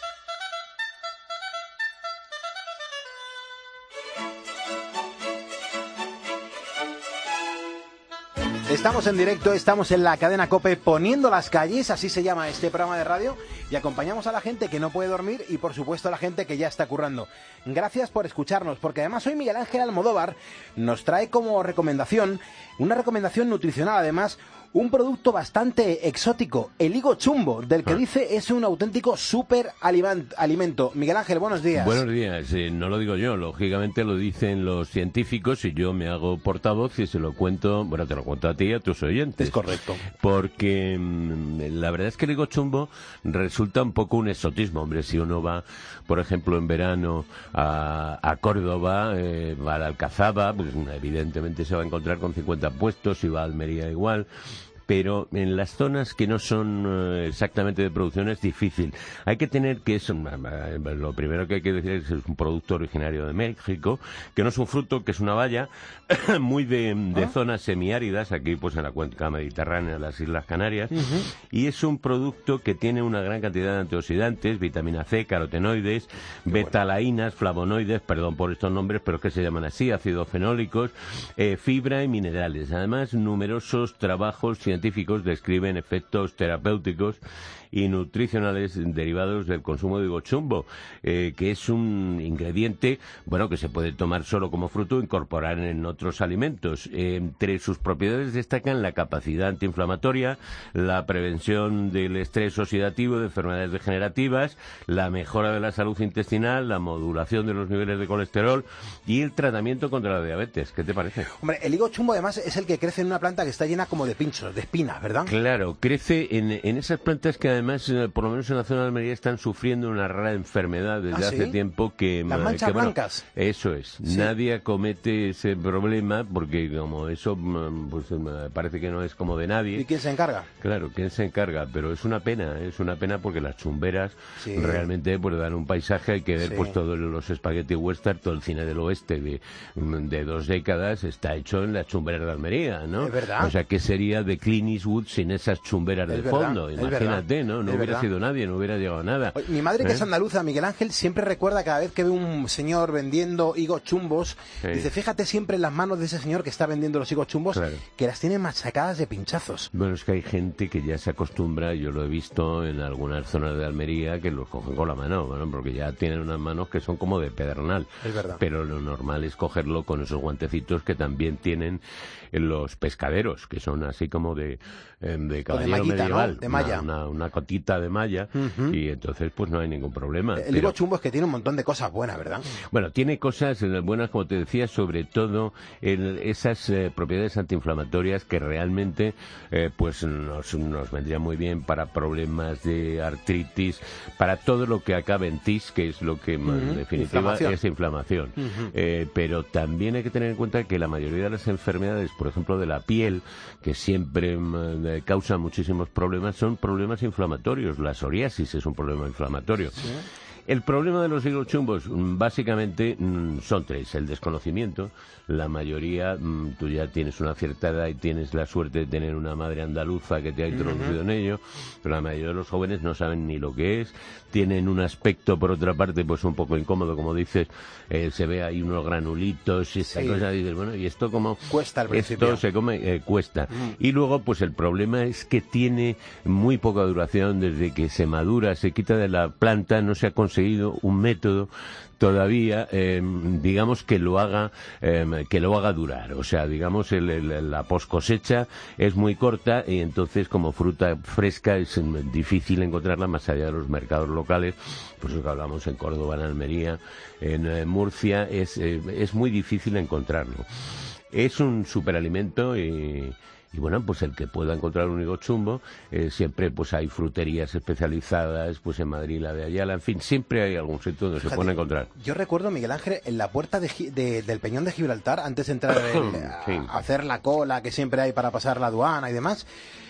Estamos en directo, estamos en la cadena COPE poniendo las calles, así se llama este programa de radio, y acompañamos a la gente que no puede dormir y por supuesto a la gente que ya está currando. Gracias por escucharnos, porque además hoy Miguel Ángel Almodóvar nos trae como recomendación, una recomendación nutricional además, un producto bastante exótico, el higo chumbo, del que ah. dice es un auténtico súper alimento. Miguel Ángel, buenos días. Buenos días, eh, no lo digo yo, lógicamente lo dicen los científicos y yo me hago portavoz y se lo cuento, bueno, te lo cuento a ti y a tus oyentes. Es correcto. Porque mmm, la verdad es que el higo chumbo resulta un poco un exotismo, hombre, si uno va, por ejemplo, en verano a, a Córdoba, eh, va a la Alcazaba, pues evidentemente se va a encontrar con cincuenta puestos, si va a Almería igual. Pero en las zonas que no son uh, exactamente de producción es difícil. Hay que tener que es un, lo primero que hay que decir es que es un producto originario de México, que no es un fruto, que es una baya muy de, de ¿Ah? zonas semiáridas, aquí pues en la cuenca mediterránea, las Islas Canarias, uh-huh. y es un producto que tiene una gran cantidad de antioxidantes, vitamina C, carotenoides, Qué betalainas, bueno. flavonoides, perdón por estos nombres, pero es que se llaman así, ácidos fenólicos, eh, fibra y minerales. Además, numerosos trabajos científicos científicos describen efectos terapéuticos y nutricionales derivados del consumo de higo chumbo, eh, que es un ingrediente, bueno, que se puede tomar solo como fruto o incorporar en otros alimentos. Eh, entre sus propiedades destacan la capacidad antiinflamatoria, la prevención del estrés oxidativo, de enfermedades degenerativas, la mejora de la salud intestinal, la modulación de los niveles de colesterol y el tratamiento contra la diabetes. ¿Qué te parece? Hombre, el higo chumbo además es el que crece en una planta que está llena como de pinchos, de espinas, ¿verdad? Claro, crece en, en esas plantas que además Además, por lo menos en la zona de Almería están sufriendo una rara enfermedad desde ¿Ah, hace sí? tiempo que... Las manchas que, bueno, blancas. Eso es. Sí. Nadie acomete ese problema porque como eso pues parece que no es como de nadie. ¿Y quién se encarga? Claro, ¿quién se encarga? Pero es una pena, es una pena porque las chumberas sí. realmente pues dan un paisaje. Hay que ver sí. pues todos los spaghetti western, todo el cine del oeste de, de dos décadas está hecho en las chumberas de Almería, ¿no? Es verdad. O sea, ¿qué sería de Clint Eastwood sin esas chumberas es de verdad, fondo? Imagínate, ¿no? No hubiera verdad. sido nadie, no hubiera llegado a nada. Mi madre, ¿Eh? que es andaluza, Miguel Ángel, siempre recuerda cada vez que ve un señor vendiendo higos chumbos, sí. dice, fíjate siempre en las manos de ese señor que está vendiendo los higos chumbos, claro. que las tiene machacadas de pinchazos. Bueno, es que hay gente que ya se acostumbra, yo lo he visto en algunas zonas de Almería, que los cogen con la mano, bueno, porque ya tienen unas manos que son como de pedernal. Es verdad. Pero lo normal es cogerlo con esos guantecitos que también tienen los pescaderos, que son así como de, de caballero de mallita, medieval. ¿no? De malla. Una, una, una cotita de malla, uh-huh. y entonces pues no hay ningún problema. El higo chumbo es que tiene un montón de cosas buenas, ¿verdad? Bueno, tiene cosas buenas, como te decía, sobre todo el, esas eh, propiedades antiinflamatorias que realmente eh, pues nos, nos vendrían muy bien para problemas de artritis, para todo lo que acabe en tis, que es lo que uh-huh. en definitiva inflamación. es inflamación. Uh-huh. Eh, pero también hay que tener en cuenta que la mayoría de las enfermedades, por ejemplo, de la piel, que siempre eh, causan muchísimos problemas, son problemas inflamatorios. La psoriasis es un problema inflamatorio. ¿Sí? El problema de los higos chumbos, básicamente, son tres. El desconocimiento. La mayoría, tú ya tienes una cierta edad y tienes la suerte de tener una madre andaluza que te ha introducido uh-huh. en ello, pero la mayoría de los jóvenes no saben ni lo que es. Tienen un aspecto, por otra parte, pues un poco incómodo, como dices, eh, se ve ahí unos granulitos y esa sí. cosa, y dices, bueno, ¿y esto cómo? Cuesta al principio. Esto se come, eh, cuesta. Uh-huh. Y luego, pues el problema es que tiene muy poca duración desde que se madura, se quita de la planta, no se ha conseguido un método todavía, eh, digamos, que lo haga eh, que lo haga durar. O sea, digamos, el, el, la poscosecha es muy corta y entonces, como fruta fresca, es difícil encontrarla más allá de los mercados locales. Pues lo que hablamos en Córdoba, en Almería, en eh, Murcia, es, eh, es muy difícil encontrarlo. es un superalimento y... Y bueno, pues el que pueda encontrar un higo chumbo, eh, siempre pues hay fruterías especializadas, pues en Madrid la de Ayala, en fin, siempre hay algún sitio donde Fíjate, se puede encontrar. Yo recuerdo, Miguel Ángel, en la puerta de, de, del Peñón de Gibraltar, antes de entrar el, sí. a, a hacer la cola que siempre hay para pasar la aduana y demás,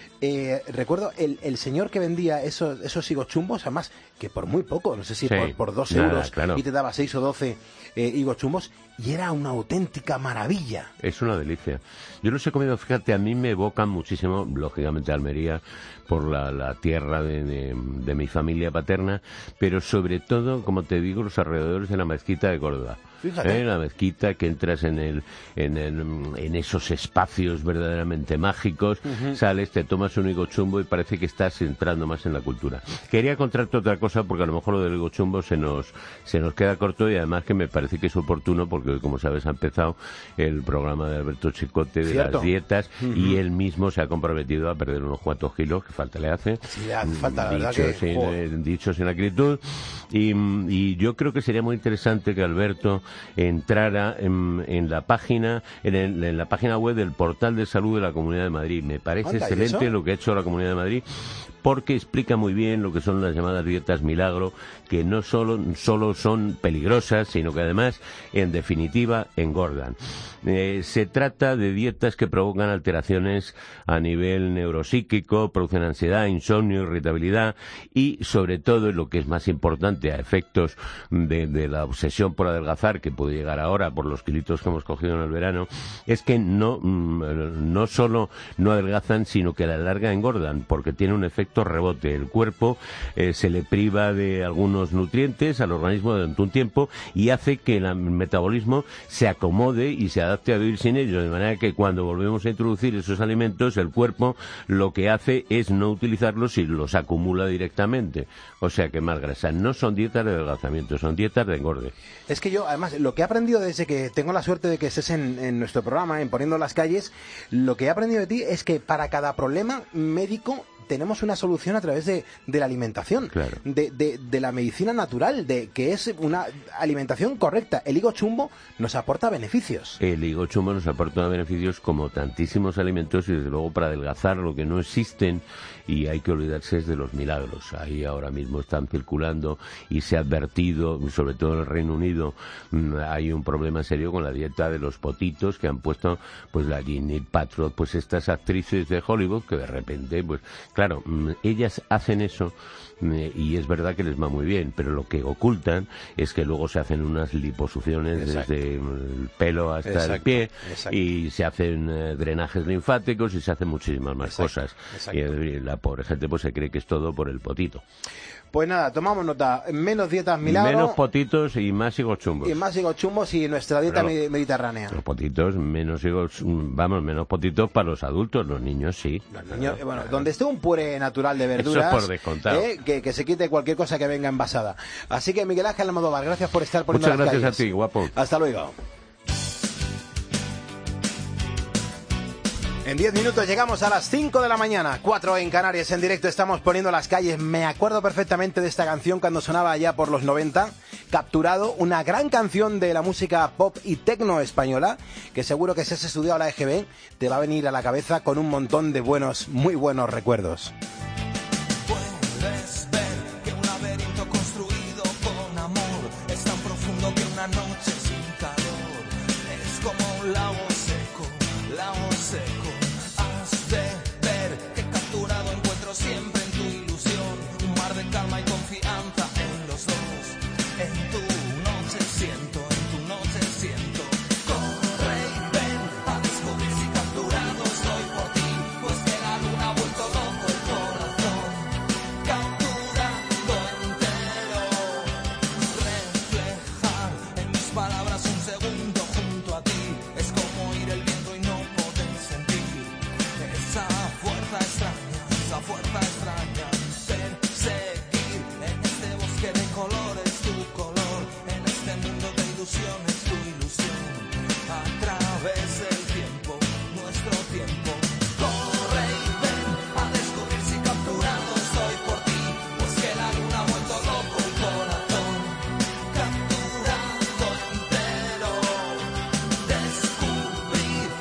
eh, recuerdo el, el señor que vendía esos, esos higos chumbos, además que por muy poco, no sé si sí, por, por dos nada, euros, claro. y te daba seis o doce eh, higos chumbos, y era una auténtica maravilla. Es una delicia. Yo los he comido, fíjate, a mí me evocan muchísimo, lógicamente Almería, por la, la tierra de, de, de mi familia paterna, pero sobre todo, como te digo, los alrededores de la mezquita de Córdoba. Fíjate. ¿Eh? La mezquita, que entras en el, en el, en esos espacios verdaderamente mágicos, uh-huh. sales, te tomas un higo chumbo y parece que estás entrando más en la cultura. Quería contarte otra cosa porque a lo mejor lo del higo chumbo se nos, se nos queda corto y además que me parece que es oportuno porque, como sabes, ha empezado el programa de Alberto Chicote de ¿Cierto? Las dietas uh-huh. y él mismo se ha comprometido a perder unos cuantos kilos, que falta le hace. Sí, le hace falta, la verdad dichos, que... sin, eh, dichos sin acritud. Y, y yo creo que sería muy interesante que Alberto entrara en, en la página en, el, en la página web del Portal de Salud de la Comunidad de Madrid. Me parece Anda, excelente lo que ha hecho la Comunidad de Madrid, porque explica muy bien lo que son las llamadas dietas milagro, que no solo, solo son peligrosas, sino que además, en definitiva, engordan. Eh, se trata de dietas que provocan alteraciones a nivel neuropsíquico, producen ansiedad, insomnio, irritabilidad y, sobre todo, lo que es más importante, a efectos de, de la obsesión por adelgazar, que puede llegar ahora por los kilitos que hemos cogido en el verano, es que no, no solo no adelgazan, sino que a la larga engordan, porque tiene un efecto rebote. El cuerpo eh, se le priva de algunos nutrientes al organismo durante un tiempo y hace que el metabolismo se acomode y se adapte a vivir sin ellos, de manera que cuando volvemos a introducir esos alimentos, el cuerpo lo que hace es no utilizarlos y los acumula directamente. O sea que más grasa. No son dietas de adelgazamiento, son dietas de engorde. Es que yo, además, lo que he aprendido desde que tengo la suerte de que estés en, en nuestro programa, en Poniendo las Calles, lo que he aprendido de ti es que para cada problema médico tenemos una solución a través de, de la alimentación, claro. de, de, de la medicina natural, de que es una alimentación correcta. El higo chumbo nos aporta beneficios. El higo chumbo nos aporta beneficios como tantísimos alimentos y desde luego para adelgazar lo que no existen, y hay que olvidarse es de los milagros. Ahí ahora mismo están circulando y se ha advertido, sobre todo en el Reino Unido, hay un problema serio con la dieta de los potitos que han puesto pues la Gwyneth Paltrow, pues estas actrices de Hollywood que de repente pues claro, ellas hacen eso y es verdad que les va muy bien, pero lo que ocultan es que luego se hacen unas liposucciones Exacto. desde el pelo hasta Exacto. el pie Exacto. y se hacen eh, drenajes linfáticos y se hacen muchísimas más Exacto. cosas. Exacto. Y la pobre gente pues se cree que es todo por el potito. Pues nada, tomamos nota. Menos dietas milagro. Menos potitos y más higos chumbos. Y más higos chumbos y nuestra dieta Pero, mediterránea. Los potitos, menos higos, vamos, menos potitos para los adultos. Los niños sí. Los niños, claro. Bueno, donde esté un puré natural de verduras. Eso es por descontado. Eh, que, que se quite cualquier cosa que venga envasada. Así que Miguel Ángel Almodóvar, gracias por estar poniendo Muchas las gracias calles. a ti, guapo. Hasta luego. En diez minutos llegamos a las cinco de la mañana, cuatro en Canarias, en directo estamos Poniendo las Calles. Me acuerdo perfectamente de esta canción cuando sonaba allá por los noventa, Capturado, una gran canción de la música pop y tecno española, que seguro que si has estudiado la E G B te va a venir a la cabeza con un montón de buenos, muy buenos recuerdos. Puedes ver que un laberinto construido con amor es tan profundo que una noche sin calor es como un lago seco, lago seco. De ver que capturado encuentro siempre en tu ilusión un mar de calma y confianza en los dos. En tu noche siento, en tu noche siento. Corre y ven a descubrir si capturado estoy por ti, pues que la luna ha vuelto loco el corazón. Capturado entero, reflejar en mis palabras un segundo junto a ti es como oír el viento y no poder sentir. Esa fuerza extraña, esa fuerza extraña, perseguir en este bosque de colores tu color, en este mundo de ilusiones tu ilusión, a través del tiempo, nuestro tiempo. Corre y ven a descubrir si capturado estoy por ti, pues que la luna ha vuelto loco el corazón. Capturado entero, descubrir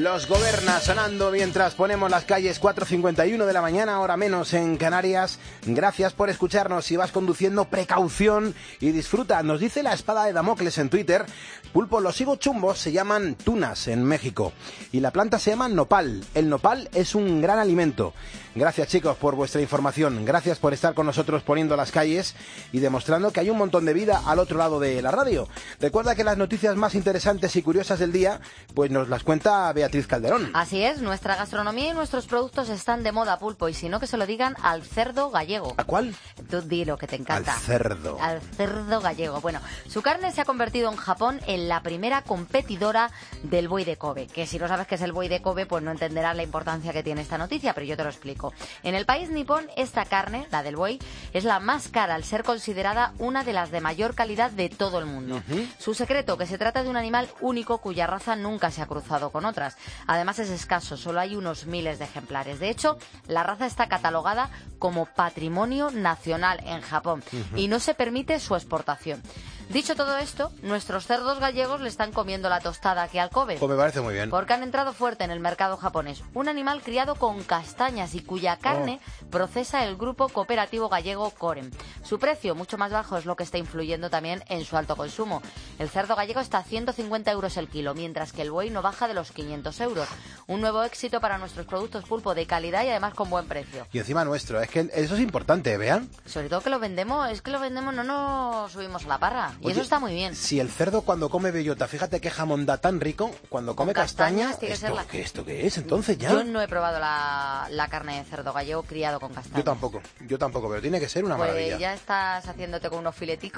Los Goberna sonando mientras ponemos las calles, cuatro cincuenta y uno de la mañana, hora menos en Canarias. Gracias por escucharnos. Si vas conduciendo, precaución y disfruta. Nos dice la espada de Damocles en Twitter: Pulpo, los higochumbos se llaman tunas en México y la planta se llama nopal. El nopal es un gran alimento. Gracias, chicos, por vuestra información. Gracias por estar con nosotros poniendo las calles y demostrando que hay un montón de vida al otro lado de la radio. Recuerda que las noticias más interesantes y curiosas del día, pues nos las cuenta Beatriz Calderón. Así es, nuestra gastronomía y nuestros productos están de moda, Pulpo, y si no, que se lo digan al cerdo gallego. ¿A cuál? Tú di lo que te encanta. Al cerdo. Al cerdo gallego. Bueno, su carne se ha convertido en Japón en la primera competidora del buey de Kobe, que si no sabes qué es el buey de Kobe, pues no entenderás la importancia que tiene esta noticia, pero yo te lo explico. En el país nipón, esta carne, la del buey, es la más cara al ser considerada una de las de mayor calidad de todo el mundo. Uh-huh. Su secreto, que se trata de un animal único cuya raza nunca se ha cruzado con otras. Además es escaso, solo hay unos miles de ejemplares. De hecho, la raza está catalogada como patrimonio nacional en Japón uh-huh. y no se permite su exportación. Dicho todo esto, nuestros cerdos gallegos le están comiendo la tostada aquí al Kobe. Pues me parece muy bien. Porque han entrado fuerte en el mercado japonés. Un animal criado con castañas y cuya carne oh. procesa el grupo cooperativo gallego Corem. Su precio, mucho más bajo, es lo que está influyendo también en su alto consumo. El cerdo gallego está a ciento cincuenta euros el kilo, mientras que el buey no baja de los quinientos euros. Un nuevo éxito para nuestros productos, Pulpo, de calidad y además con buen precio. Y encima nuestro, es que eso es importante, vean. Sobre todo que lo vendemos, es que lo vendemos, no nos subimos a la parra. Y Oye, eso está muy bien. Si el cerdo cuando come bellota, fíjate qué jamón da tan rico, cuando come castaña, ¿esto, la... ¿qué, ¿esto qué es entonces ya? Yo no he probado la, la carne de cerdo gallego criado con castaña. Yo tampoco, yo tampoco, pero tiene que ser una pues maravilla. Ya estás haciéndote con unos fileticos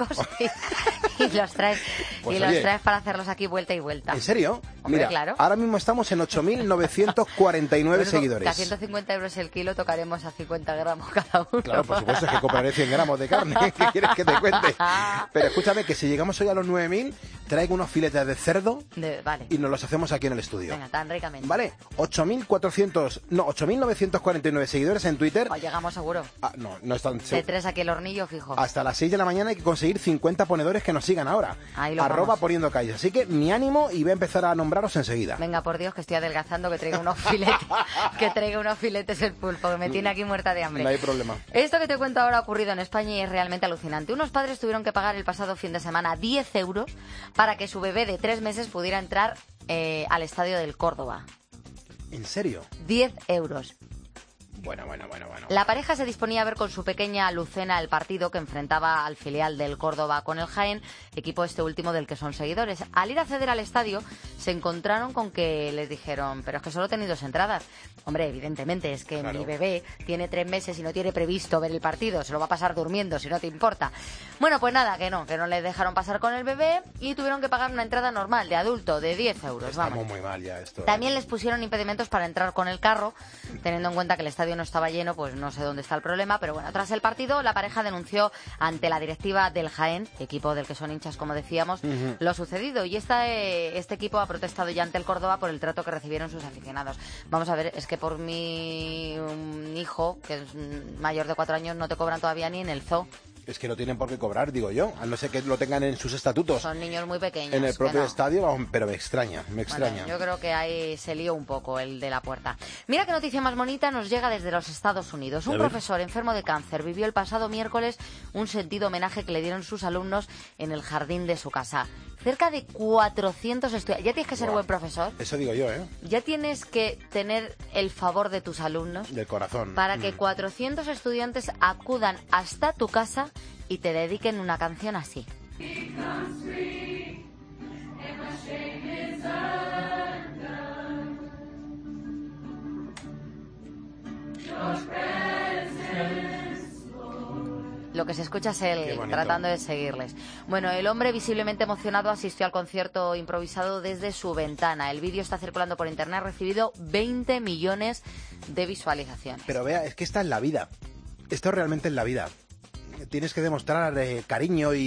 y, y los traes pues y oye, los traes para hacerlos aquí vuelta y vuelta. ¿En serio? Hombre, Mira, claro. Ahora mismo estamos en ocho mil novecientos cuarenta y nueve pues seguidores. Que a ciento cincuenta euros el kilo tocaremos a cincuenta gramos cada uno. Claro, por supuesto, es que compraré cien gramos de carne. ¿Qué quieres que te cuente? Pero escúchame, que si llegamos hoy a los nueve mil, traigo unos filetes de cerdo de, vale. y nos los hacemos aquí en el estudio. Venga, tan ricamente. Vale, ocho mil cuatrocientos, no, ocho mil novecientos cuarenta y nueve seguidores en Twitter. O llegamos seguro. Ah, no, no están... De tres aquí el hornillo fijo. Hasta las seis de la mañana hay que conseguir cincuenta ponedores que nos sigan ahora. Ahí lo Arroba vamos. Poniendo Calles. Así que mi ánimo y voy a empezar a nombraros enseguida. Venga, por Dios, que estoy adelgazando, que traiga unos filetes, que traiga unos filetes el Pulpo, que me tiene aquí muerta de hambre. No hay problema. Esto que te cuento ahora ha ocurrido en España y es realmente alucinante. Unos padres tuvieron que pagar el pasado fin de semana diez euros para que su bebé de tres meses pudiera entrar eh, al estadio del Córdoba. ¿En serio? diez euros. Bueno, bueno, bueno, bueno. La pareja se disponía a ver con su pequeña Lucena el partido que enfrentaba al filial del Córdoba con el Jaén, equipo este último del que son seguidores. Al ir a acceder al estadio, se encontraron con que les dijeron, pero es que solo tenéis dos entradas. Hombre, evidentemente, es que claro. Mi bebé tiene tres meses y no tiene previsto ver el partido, se lo va a pasar durmiendo, si no te importa. Bueno, pues nada, que no, que no les dejaron pasar con el bebé y tuvieron que pagar una entrada normal de adulto de diez euros. Estamos vamos. muy mal ya esto. También les pusieron impedimentos para entrar con el carro, teniendo en cuenta que el estadio no estaba lleno, pues no sé dónde está el problema, pero bueno, tras el partido la pareja denunció ante la directiva del Jaén, equipo del que son hinchas como decíamos, uh-huh. lo sucedido y esta, eh, este equipo ha protestado ya ante el Córdoba por el trato que recibieron sus aficionados. Vamos a ver, es que por mi um, hijo, que es mayor de cuatro años, no te cobran todavía ni en el zoo. Es que no tienen por qué cobrar, digo yo, a no ser que lo tengan en sus estatutos. Son niños muy pequeños. En el propio no. estadio, pero me extraña, me extraña. Bueno, yo creo que ahí se lió un poco el de la puerta. Mira qué noticia más bonita nos llega desde los Estados Unidos. Un profesor enfermo de cáncer vivió el pasado miércoles un sentido homenaje que le dieron sus alumnos en el jardín de su casa. Cerca de cuatrocientos estudiantes. Ya tienes que ser wow. buen profesor. Eso digo yo, ¿eh? Ya tienes que tener el favor de tus alumnos. Del corazón. Para mm. que cuatrocientos estudiantes acudan hasta tu casa y te dediquen una canción así. Lo que se escucha es él tratando de seguirles. Bueno, el hombre visiblemente emocionado asistió al concierto improvisado desde su ventana. El vídeo está circulando por internet, ha recibido veinte millones de visualizaciones. Pero vea, es que esta es la vida. Esto realmente es la vida. Tienes que demostrar eh, cariño y,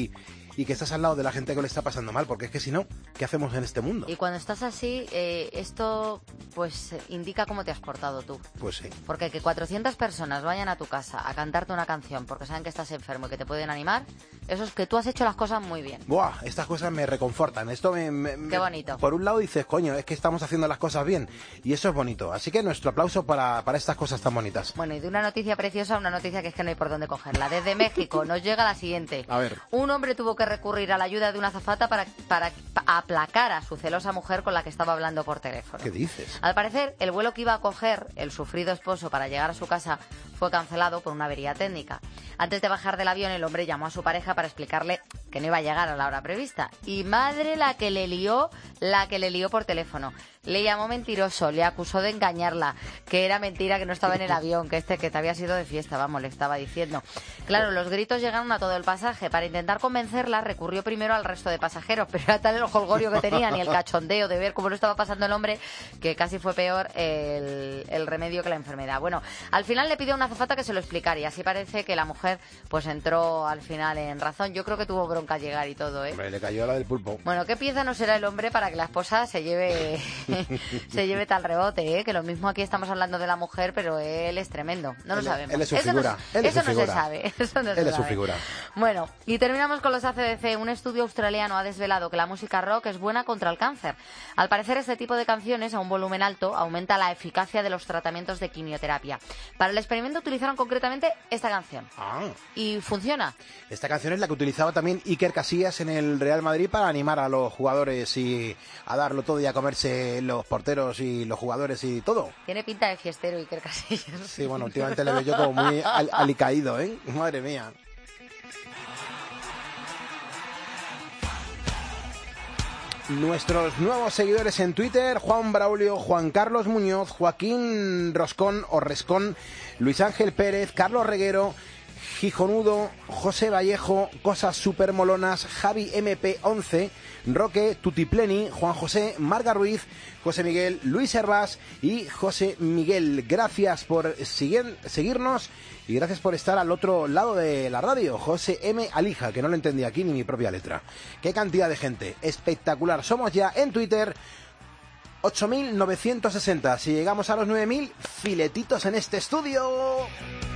y que estás al lado de la gente que le está pasando mal, porque es que si no, ¿qué hacemos en este mundo? Y cuando estás así, eh, esto pues indica cómo te has portado tú. Pues sí. Porque que cuatrocientas personas vayan a tu casa a cantarte una canción porque saben que estás enfermo y que te pueden animar, eso es que tú has hecho las cosas muy bien. Buah, estas cosas me reconfortan. Esto me, me, Qué bonito. Por un lado dices, coño, es que estamos haciendo las cosas bien. Y eso es bonito. Así que nuestro aplauso para, para estas cosas tan bonitas. Bueno, y de una noticia preciosa a una noticia que es que no hay por dónde cogerla. Desde México nos llega la siguiente. A ver. Un hombre tuvo que recurrir a la ayuda de una azafata para, para, para aplacar a su celosa mujer con la que estaba hablando por teléfono. ¿Qué dices? Al parecer, el vuelo que iba a coger el sufrido esposo para llegar a su casa fue cancelado por una avería técnica. Antes de bajar del avión, el hombre llamó a su pareja para explicarle que no iba a llegar a la hora prevista. Y madre la que le lió, la que le lió por teléfono. Le llamó mentiroso, le acusó de engañarla, que era mentira, que no estaba en el avión, que este que te había sido de fiesta, vamos, le estaba diciendo. Claro, los gritos llegaron a todo el pasaje. Para intentar convencerla, recurrió primero al resto de pasajeros, pero era tal el jolgorio que tenían y el cachondeo de ver cómo lo estaba pasando el hombre, que casi fue peor el, el remedio que la enfermedad. Bueno, al final le pidió a una azafata que se lo explicara y así parece que la mujer pues entró al final en razón. Yo creo que tuvo bronca al llegar y todo, ¿eh? Hombre, le cayó la del pulpo. Bueno, ¿qué pieza no será el hombre para que la esposa se lleve se lleve tal rebote, ¿eh? Que lo mismo aquí estamos hablando de la mujer, pero él es tremendo. No lo él, sabemos. Él es su eso figura. No, él es eso su no figura. se sabe. Eso no él se es sabe. su figura. Bueno, y terminamos con los A C D C. Un estudio australiano ha desvelado que la música rock es buena contra el cáncer. Al parecer, este tipo de canciones a un volumen alto aumenta la eficacia de los tratamientos de quimioterapia. Para el experimento utilizaron concretamente esta canción. Ah. Y funciona. Esta canción es la que utilizaba también Iker Casillas en el Real Madrid para animar a los jugadores y a darlo todo y a comerse los porteros y los jugadores y todo. Tiene pinta de fiestero Iker Casillas. Sí, bueno, últimamente le veo yo como muy al alicaído, ¿eh? Madre mía. Nuestros nuevos seguidores en Twitter: Juan Braulio, Juan Carlos Muñoz, Joaquín Roscón o Rescón, Luis Ángel Pérez, Carlos Reguero, Gijonudo, José Vallejo, Cosas Supermolonas, Javi M P once, Roque, Tutipleni, Juan José, Marga Ruiz, José Miguel, Luis Hervás y José Miguel. Gracias por siguen, seguirnos y gracias por estar al otro lado de la radio. José M. Alija, que no lo entendí aquí ni mi propia letra. Qué cantidad de gente, espectacular. Somos ya en Twitter ocho mil novecientos sesenta. Si llegamos a los nueve mil, filetitos en este estudio.